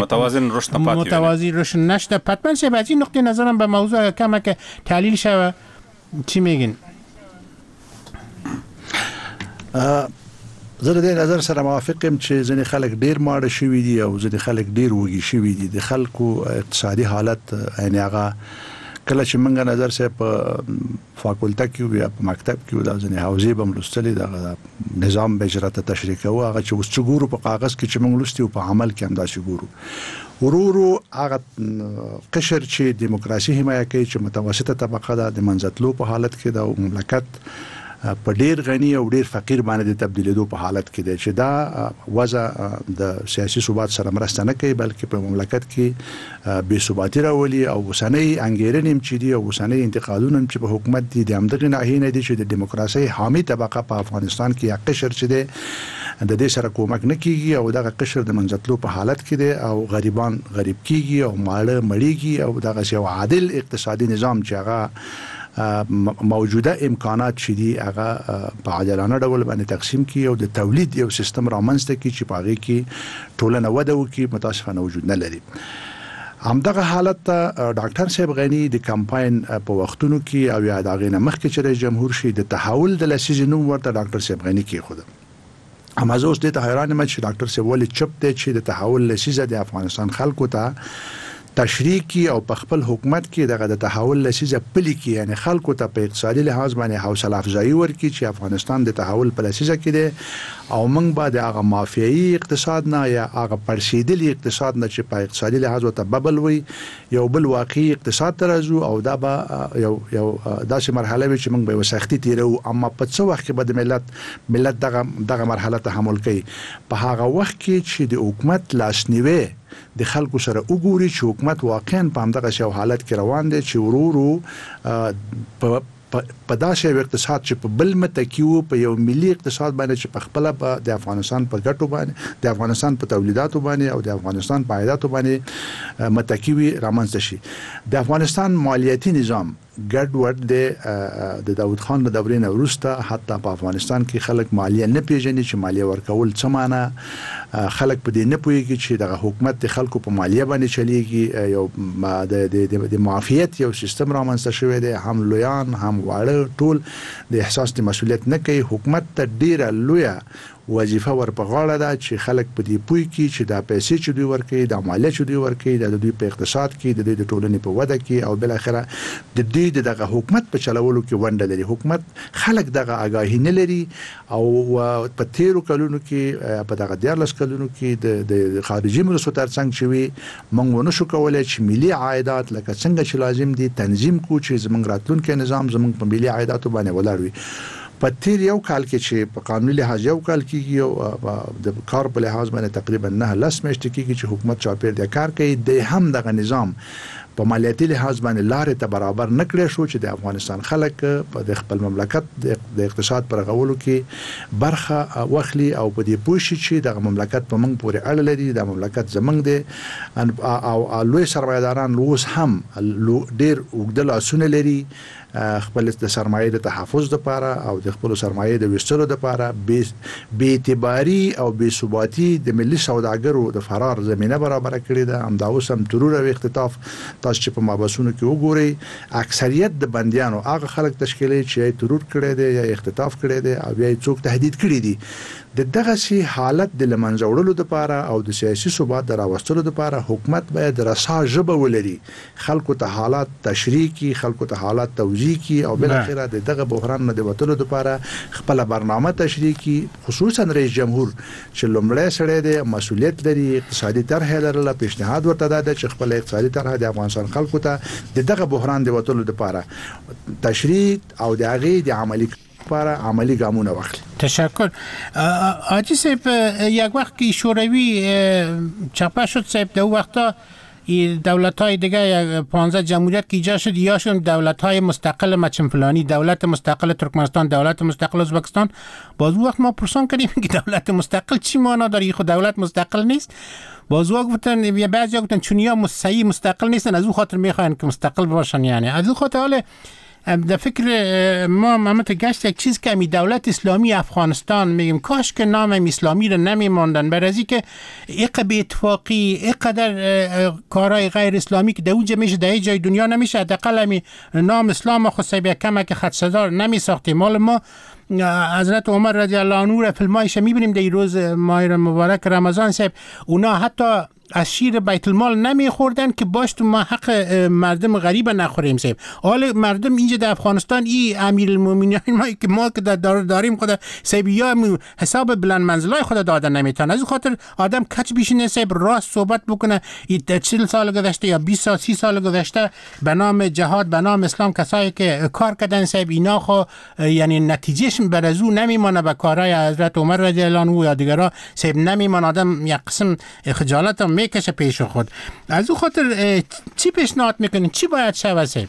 متوازی رشد نشده پتمن صاحب از این نقطه نظرم به موضوع کمه که تحلیل شوه چی میگین زه د نظر سره موافقم چې ځینې خلک ډیر ماړه شوي دي او ځینې خلک ډیر وږي شوي دي د خلکو اقتصادي حالت یعنی هغه کله چې موږ نظر سره په فاکولته کې یا په مکتب کې د ځینې حوزې بم لوستلې د نظام به اجرا ته تشریح کوو هغه چې اوس ګورو په کاغذ کې چې موږ لوستي او په عمل کې هم دا چې ګورو ورورو هغه قشر چې دیموکراسي حمایه کوي چې متوسطه طبقه ده د منځتلو په حالت کې د مملکت په ډیر غني او ډیر فقیر باندې تبدیلېدو په حالت کې دی چې دا وضع د سیاسي ثبات سره مرسته نه کوي بلکې په مملکت کې بې ثباتي راولي او اوسنۍ انګیرنې چې دي او اوسنۍ انتقادونه چې په حکومت دي د همدغه ناحیې نه دي چې د دیموکراسي حامي طبقه په افغانستان کې یا قشر چې دی د دې سره کومک نه کیږي او دغه قشر د منځتلو په حالت کې دی او غریبان غریب کیږي او ماړه مړیږي او دغه یو عادل اقتصادي نظام چې هغه موجوده امکانات چې دي هغه په عادلانه ډول باندې تقسیم کی او د تولید یو سیستم رامنځته کی چې پاغي کې ټولنه وده وکي متاسفانه وجود نه لري. همدغه حالت ډاکټر صاحب غنی د کمپاین په وختونو کې او یا د غینه مخکې چې رئیس جمهور شي د تحول د لسیز نوم ورته ډاکټر صاحب غنی کې خود امازوس د حیران مې چې ډاکټر صاحب ولې چپ دی چې د تحول لسیز د افغانستان خلکو ته تشریح کی او په خپل حکومت کې دغه د تحول لسیزه پلي کی یعنی خلکو ته په اقتصادي لحاظ باندې حوصله افزایی ورکړي چې افغانستان د تحول په لسیزه کې دی او موږ به د هغه مافیایي اقتصاد نه یا هغه پرسیدلی اقتصاد نه چې په اقتصادي لحاظ ته ببل وي یو بل واقعي اقتصاد ته راځو او دا به یو داسې مرحله وي چې موږ به وسختي تیرو اما په څو وخت کې به د ملت دغه مرحله تحمل کوي په هغه وخت کې چې د حکومت لاسنیوي د خلکو سره وګوري چې حکومت واقعا په همدغه شی حالت کې روان دي چې ورورو په داسې اقتصاد چې په بل متکیو په یو ملي اقتصاد باندې چې په خپل د افغانستان په ګټو باندې د افغانستان په تولیداتو باندې او د افغانستان په عایداتو باندې متکیوي رامنځته شي. د افغانستان مالیاتي نظام ګډوډ د داود خان د دورې نه وروسته حتی په افغانستان کې خلک مالیه نه پیژني چې مالیه ورکول څه معنی خلک په دې نه پوهیږي چې د حکومت د خلکو په مالیه باندې چلیږي یو د معافیت یو سیستم رامنځته شوی دی هم لویان هم واړه ټول د احساس د مسؤلیت نه کوي. حکومت ته ډیره لویه وظیفه ورپغاړه ده چې خلک په دې پوي کې چې دا پیسې چې دوی ورکړي د مالیه چې دوی ورکړي د دوی په اقتصاد کې د دوی ټولنې په وده کې او بل اخره د دې دغه حکومت په چلولو کې ونډه لري. حکومت خلک دغه آگاهی نه لري او په 13 کلونو کې په دغه 14 کلونو کې د خارجي مرستو ترڅنګ شوی موږ ونه شو کولای چې ملي عایدات لکه څنګه چې لازم دي تنظیم کو چې زموږ راتلونکي نظام زموږ په ملي عایداتو باندې ولاړ وي. په تیر یو کال کې چې په قانوني لحاظ یو کال کېږي او د کار په لحاظ باندې تقریبا 9 میاشتې کېږي چې حکومت چاپیر د کار کوي د هم دغه نظام په مالیاتي لحاظ باندې لارې ته برابر نکړې شو چې د افغانستان خلک په خپل مملکت د اقتصاد پر غولو کې برخه واخلي او په دې پوښي چې د مملکت په منځ پورې اړه لري د مملکت زمنګ دي او لوی سرمایداران لوس هم ډیر وګدل اسونه لري خپل د سرمایې د تحفظ لپاره او د خپل سرمایې د وستلو لپاره بې اعتباري او بې ثباتي د ملي سوداګرو د فرار زمينه برابر کړې ده. هم دا اوس هم ترور او اختطاف تاسو چې په مابسونو کې وګورئ اکثریت د بنديانو هغه خلک تشکیلي چې ترور کړي دي یا اختطاف کړي دي او یا څوک تهدید کړي دي. د دغه سي حالت د لمنځوړلو لپاره او د سیاسي ثبات دراوستلو لپاره حکومت باید رسا ژبه ولري خلکو ته حالات تشریح کی خلکو ته حالات توضیح کی او بل اخره دغه بحران نه د وټلو لپاره خپل برنامه تشریح کی خصوصا رئیس جمهور چې لومړی سره د مسؤلیت لري اقتصادي طرح لرله پیشنهاد ورته ده چې خپل اقتصادي طرح د افغانستان خلکو ته دغه بحران د وټلو لپاره تشریح او د هغه د عملی ګامونه واخلي. تشکر. حاجی صاحب یک وقت که شوروی چاپه شد صاحب در وقتا دولت‌های دیگه 15 جمهوریت که ایجاد شد یا شد دولت‌های مستقل مچن فلانی دولت مستقل ترکمنستان دولت مستقل ازبکستان باز وقت ما پرسان کردیم که دولت مستقل چی معنا داره خود دولت مستقل نیست باز وقت گفتن یا بعضی گفتن چونیا مستقل نیستن از اون خاطر میخواین که مستقل باشن یعنی از اون خاطر حالا در فکر ما محمد گشت یک چیز که امی دولت اسلامی افغانستان میگیم کاش که نام اسلامی رو نمیماندن برای از اینکه اینقدر به اتفاقی اینقدر کارهای غیر اسلامی که در اونجا میشه در جای دنیا نمیشه حداقل امی نام اسلام خود سبیه کمک خدشه‌دار نمیساختیم. مال ما حضرت عمر رضی الله عنه فیلمایش میبینیم در روز ماه مبارک رمضان صاحب اونا حتی از شیر بیت المال نمیخوردن که باش تو ما حق مردم غریب نخوریم سیب. حال مردم اینجا در افغانستان این امیرالمومنین ما که داریم خود سیب یا حساب بلند منزلای خود دادن نمیتونن. از خاطر آدم کچ بیشینه سیب راست صحبت بکنه. 40 سال گذشته یا 20 سال 30 سال گذشته به نام جهاد به نام اسلام کسایی که کار کردن سیب اینا خو یعنی نتیجهش بر از او نمیمانه به کارهای حضرت عمر رضی الله عنه یا دیگرها سیب نمیمانه. آدم یک قسم خجالت هم میکشه پیش خود. از او خاطر چی پیشنهاد میکنین؟ چی باید شود سیب؟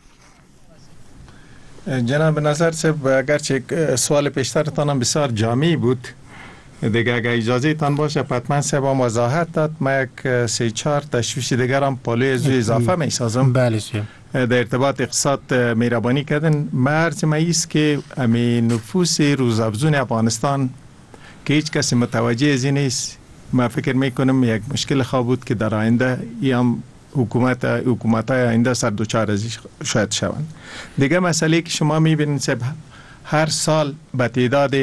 جناب نظر سیب اگرچه سوال پیشترتان هم بسیار جامعی بود دیگه اگه اجازه تان باشه حتما سیب هم وضاحت داد. ما یک 3-4 تشویش دیگر هم پالوی از اضافه میسازم. بله سیب. در ارتباط اقتصاد مهربانی کردن. مرز ما ایست که امی نفوس روزافزون افغانستان که هیچ کسی متوجه از این نیست. ما فکر میکنم یک مشکل خواه بود که در آینده ایم حکومت های آینده سر دوچار ازش شاید شوند. دیگه مسئله که شما میبینید سب هر سال به تعداد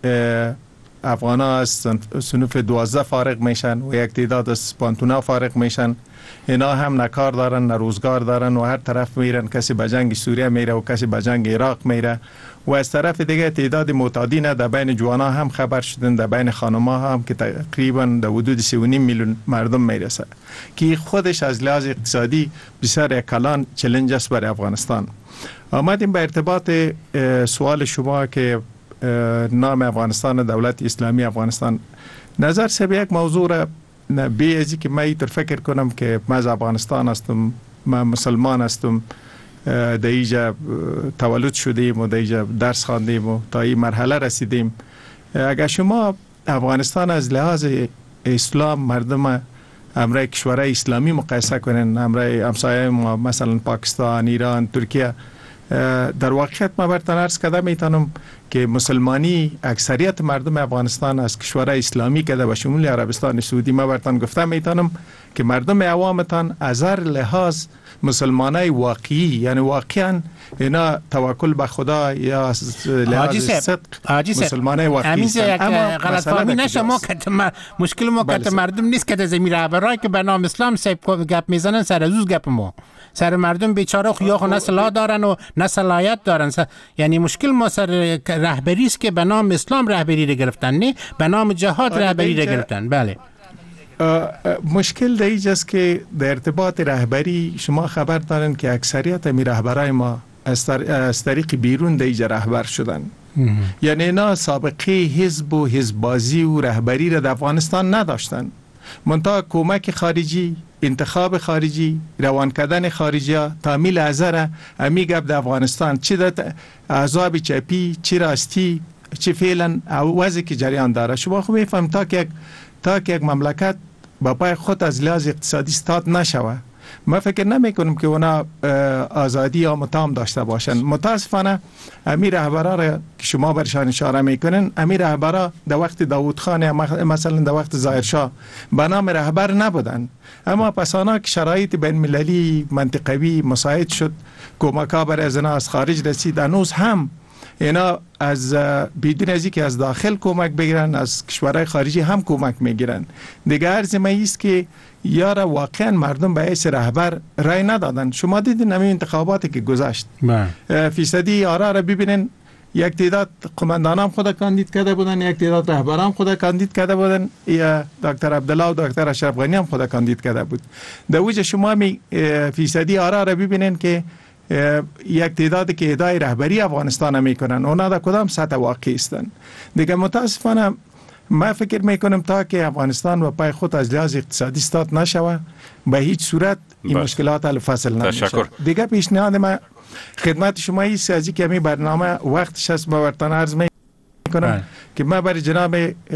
افغان ها از صنف 12 فارغ میشن و یک تعداد از پانتونا فارغ میشن. اینا هم نکار دارن نه روزگار دارن و هر طرف میرن. کسی به جنگ سوریه میره و کسی به جنگ عراق میره و از طرف دیگه تعداد معتادین در بین جوانا هم خبر شدن، در بین خانما هم که تقریبا در حدود 3.5 میلیون مردم میرسه که خودش از لحاظ اقتصادی بسیار یک کلان چالش است برای افغانستان. آمدیم به ارتباط سوال شما که نام افغانستان دولت اسلامی افغانستان. نظر سب یک موضوع را بی ازی که من ایتر فکر کنم که من از افغانستان هستم، من مسلمان هستم، در اینجا تولد شدیم و در اینجا درس خواندیم و تا این مرحله رسیدیم. اگر شما افغانستان از لحاظ اسلام مردم امرای کشورهای اسلامی مقایسه کنین، امرای همسایه ما مثلا پاکستان، ایران، ترکیه، در واقعیت ما برتن عرض کرده میتونم که مسلمانی اکثریت مردم افغانستان از کشورهای اسلامی که به شمول عربستان سعودی ما برتن گفته میتونم که مردم عوامتان از هر لحاظ مسلمانای واقعی، یعنی واقعا اینا توکل به خدا یا لحاظ صدق مسلمانای واقعی هستند. اما غلط فهمی نشه، ما مشکل ما که مردم نیست که از امیر رهبرای که به نام اسلام گپ میزنن سر از گپ ما سر مردم بیچاره خو نه صلاح دارن و نه صلاحیت دارن. یعنی مشکل ما سر رهبری است که به نام اسلام رهبری رو گرفتن، نه به نام جهاد رهبری رو گرفتن. بله مشکل در اینجاست که در ارتباط رهبری شما خبر دارن که اکثریت می رهبرای ما از طریق بیرون در اینجا رهبر شدن. یعنی اینا سابقه حزب و حزبازی و رهبری را در افغانستان نداشتن. منتها کمک خارجی، انتخاب خارجی، روان کردن خارجی ها تعمیل ازره امی گپ در افغانستان چی در احزاب چپی، چی راستی، چی فعلا وضعی که جریان داره. شما خوب میفهم تا که یک مملکت با پای خود از لحاظ اقتصادی استاد نشوه، ما فکر نمی کنم که اونا آزادی یا متام داشته باشن. متاسفانه امیر رهبرا را که شما برشان اشاره میکنن، امیر رهبرا در وقت داوود خان مثلا در وقت ظاهر شاه به نام رهبر نبودن، اما پسانا که شرایط بین مللی منطقوی مساعد شد، کمک‌ها برای از از خارج رسید، هنوز هم اینا از بدون از اینکه از داخل کمک بگیرن از کشورهای خارجی هم کمک میگیرن. دیگه عرض ما است که یارا واقعا مردم به حیث رهبر رای ندادن. شما دیدین همین انتخاباتی که گذشت فیصدی آرا را ببینن، یک تعداد قماندان هم خود کاندید کرده بودن، یک تعداد رهبر هم خود کاندید کرده بودن، یا دکتر عبدالله و دکتر اشرف غنی هم خود کاندید کرده بود. در وجه شما فیصدی آرا را ببینن که یک تعدادی که ادعای رهبری افغانستان میکنن اونا در کدام سطح واقعی هستن. دیگه متاسفانه ما فکر میکنم تا که افغانستان و پای خود از لحاظ اقتصادی استاد نشوه به هیچ صورت این مشکلات حل فصل نمیشه. دیگه پیشنهاد ما خدمت شما است از اینکه می برنامه وقتش است ما برتن عرض میکنم که ما برای جناب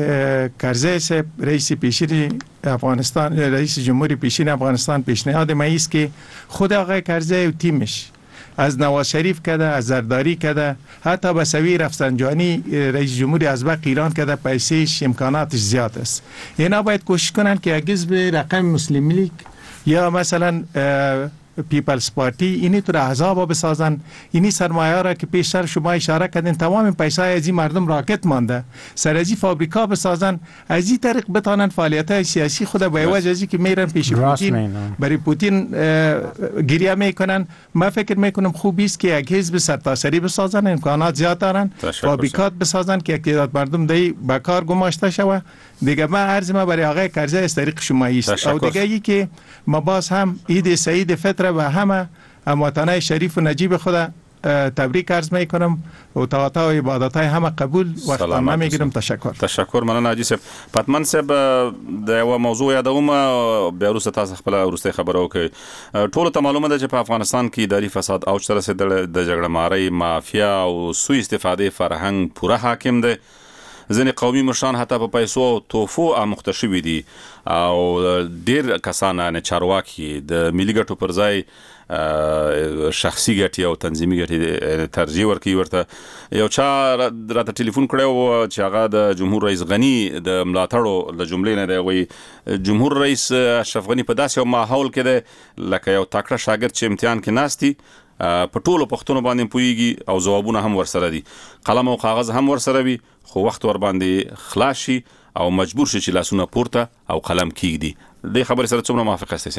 کرزی صاحب رئیس پیشین افغانستان، رئیس جمهوری پیشین افغانستان پیشنهاد ما است که خود آقای کرزی و تیمش از نواز شریف کده، از زرداری کده، حتی به سوی رفسنجانی رئیس جمهوری ازبق ایران کده، پیسهش امکاناتش زیاد است. اینا باید کوشش کنن که اگز به رقم مسلم لیگ یا مثلا پیپلز پارتی اینی تو احزاب بسازن. اینی سرمایه را که پیشتر شما اشاره کردین تمام پیسه از این مردم راکت مانده، سر از این فابریکا بسازن، از این طریق بتانن فعالیت‌های سیاسی خود به وجه ازی که میرن پیش پوتین برای پوتین گریه میکنن. من فکر میکنم خوب است که یک حزب سرتاسری بسازن، امکانات زیاد دارن، فابریکات بسازن که تعداد مردم دی به کار گماشته شوه. دیگه من عرض ما برای آقای کرزی از طریق شما است. او دیگه ای که ما باز هم عید سعید فطر و همه هموطنان شریف و نجیب خود تبریک عرض میکنم و طاعات و عبادت های همه قبول وقت ما میگیرم. تشکر مننه حاجی صاحب. پتمن صاحب د یو موضوع یادوم بیا وروسته تاسو خپل وروسته خبرو کوي. ټول ته معلومه ده چې په افغانستان کې اداري فساد اوج ته رسیدل، د جګړه مارۍ، مافیا او سوء استفاده فرهنګ پوره حاکم ده. ځینې قومي مشران حتی په پیسو او توفو اموخته شوي دي او ډېر کسان نه چارواکي د ملي ګټو پر ځای شخصي ګټې او تنظیمي ګټې ترجیح ورکوي. ورته یو چا راته ټلیفون کړی و چې هغه د جمهور رئیس غني د ملاتړو له جملې نه دی. وایي جمهور رئیس اشرف غني په داسې یو ماحول کې دی لکه یو تکړه شاګرد چې امتحان کې ناست دي، په ټولو پښتنو باندې پوهیږي او ځوابونه هم ورسره دي، قلم او کاغذ هم ورسره وي، خو وخت ور باندې خلاص شي او مجبور شي چې لاسونه پورته او قلم کیږدي. دې خبرې سره څومره موافق یاست؟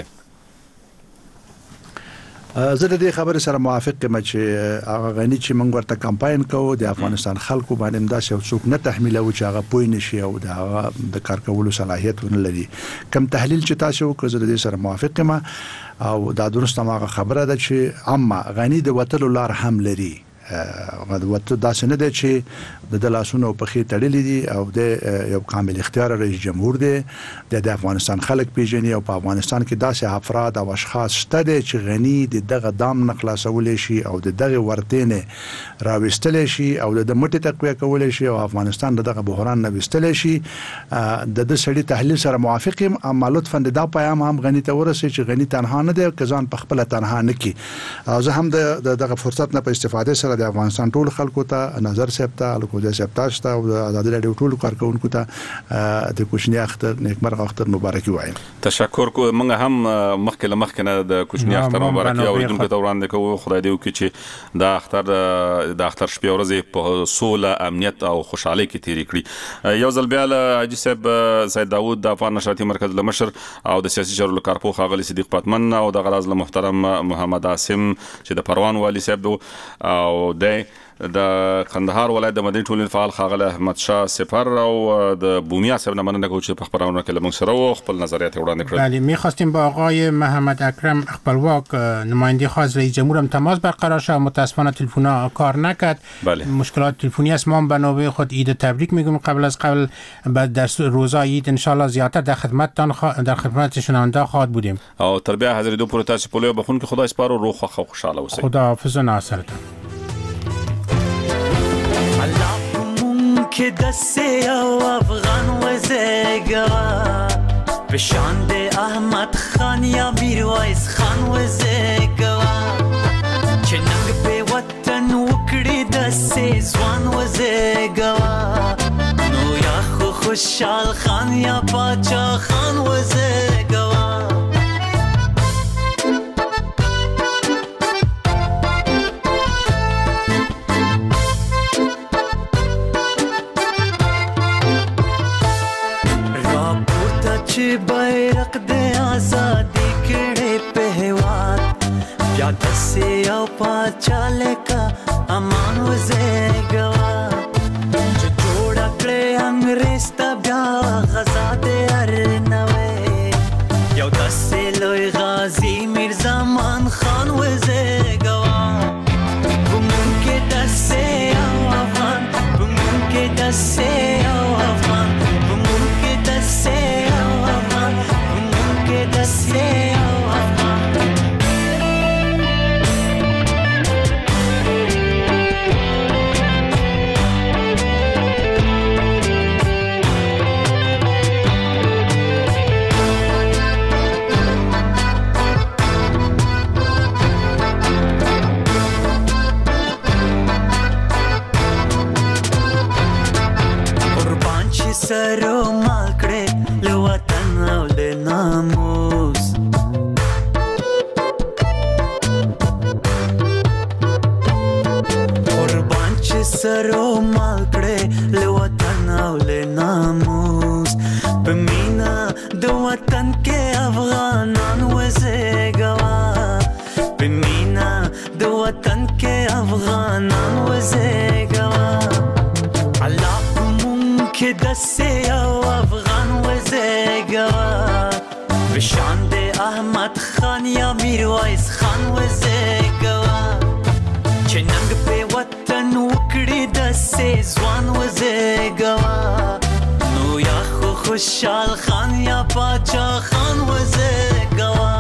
زه د دې خبرې سره موافق یم چې هغه غني چې موږ ورته کمپاین کوو د افغانستان خلکو باندې داسې یو څوک نه تحمیلوي چې هغه پوه نشي او د کار کولو صلاحیت ونه لري. کم تحلیل چې تاسو وکړئ زه د دې سره موافق یم او دا درسته هغه خبره ده چې اما غني د وتلو لار هم لري. وته داسې نه دی چې د لاسونو په خې تړلې دي او د یو کامل اختیار رئیس جمهور دی. د افغانستان خلک پیژني او په افغانستان کې داسې افراد او اشخاص شته دي چې غني د دغه دام نه خلاصول شي او د دغه ورتینه راوستل شي او د مټي تقویه کول شي او افغانستان دغه بحران نه وستل شي. د سړي تحلیل سره موافق یم، اما لطفا دا پیغام هم غني ته ورسې چې غني تنها نه دی، کزان په خپل تنها نه کی. زه هم دغه فرصت نه په استفاده سره د افغانستان ټول خلکو ته نظر سپتا الکوزه سپتا شته او د آزادۍ راډیو ټول کارکونکو ته د کوچنی اختر نیکمرغه اختر مبارکي وایم. تشکر کوم. موږ هم مخکې نه د کوچنی اختر مبارکي اوریدونکو ته وړاندې کوو. خدای دې وکړي چې د اختر شپې ورځې په سوله، امنیت او خوشحالۍ کې تیرې کړي. یو ځل بیا حاجي صاحب سید داوود د افغان نشراتي مرکز لمشر او د سیاسي چارو کارپوه ښاغلي صدیق پتمن او د غراز محترم محمد عاصم چې د پروان والي صاحب او د قندهار ولایت د مدني ټولنې فعال ښاغلی احمد شاه سپر او د بومیا صاحب نه مننه کوم چې په خبرونه کې موږ سره و خپل نظریات وړاندې کړل. بله، می‌خواستیم با آقای محمد اکرم خپلواک نماینده خاص رئیس جمهور هم تماس برقرار شد، متاسفانه تلفن‌ها کار نکرد. مشکلات تلفنی است. ما به نوبه خود عید تبریک میگیم قبل از بعد در روزهای عید ان شاء الله زیاتر در خدمت شنونده خواهد بودیم. او تر بیا حاضر دو پروتاس پولیو بخون که خدای سپارو روح خو خوشاله اوسئ. خداحافظ و ناصرتان. که دست او افغان وزگوا بشاند احمد خان یا میرویس خان وزگوا چه ننگ به وطن وکړي دست ځوان وزگوا نو یا خو خوشحال خان یا پاچا خان وزگوا بیرق د آزادی کړه په هواد بیا دسه او پاچاله کا امان وزګوا چې جوړ کړه انګريز ته بیا غزا دې ارنوي یو دسه لوی غازی میرزا مان خان وزګوا کوم کې دسه او افغان کوم کې دسه او افغان کوم کې دسه بمینا د وطن کې افغانان وزګوا بمینا د وطن کې افغانان وزګوا الله مونږ کې دسه او افغان وزګوا بشان د احمد خان یا میرویس خان وزګوا چې ننګ په وطن وکړي دسه ځوان وزګوا نو یا خوشحال خان یا پاچا خان وزګوا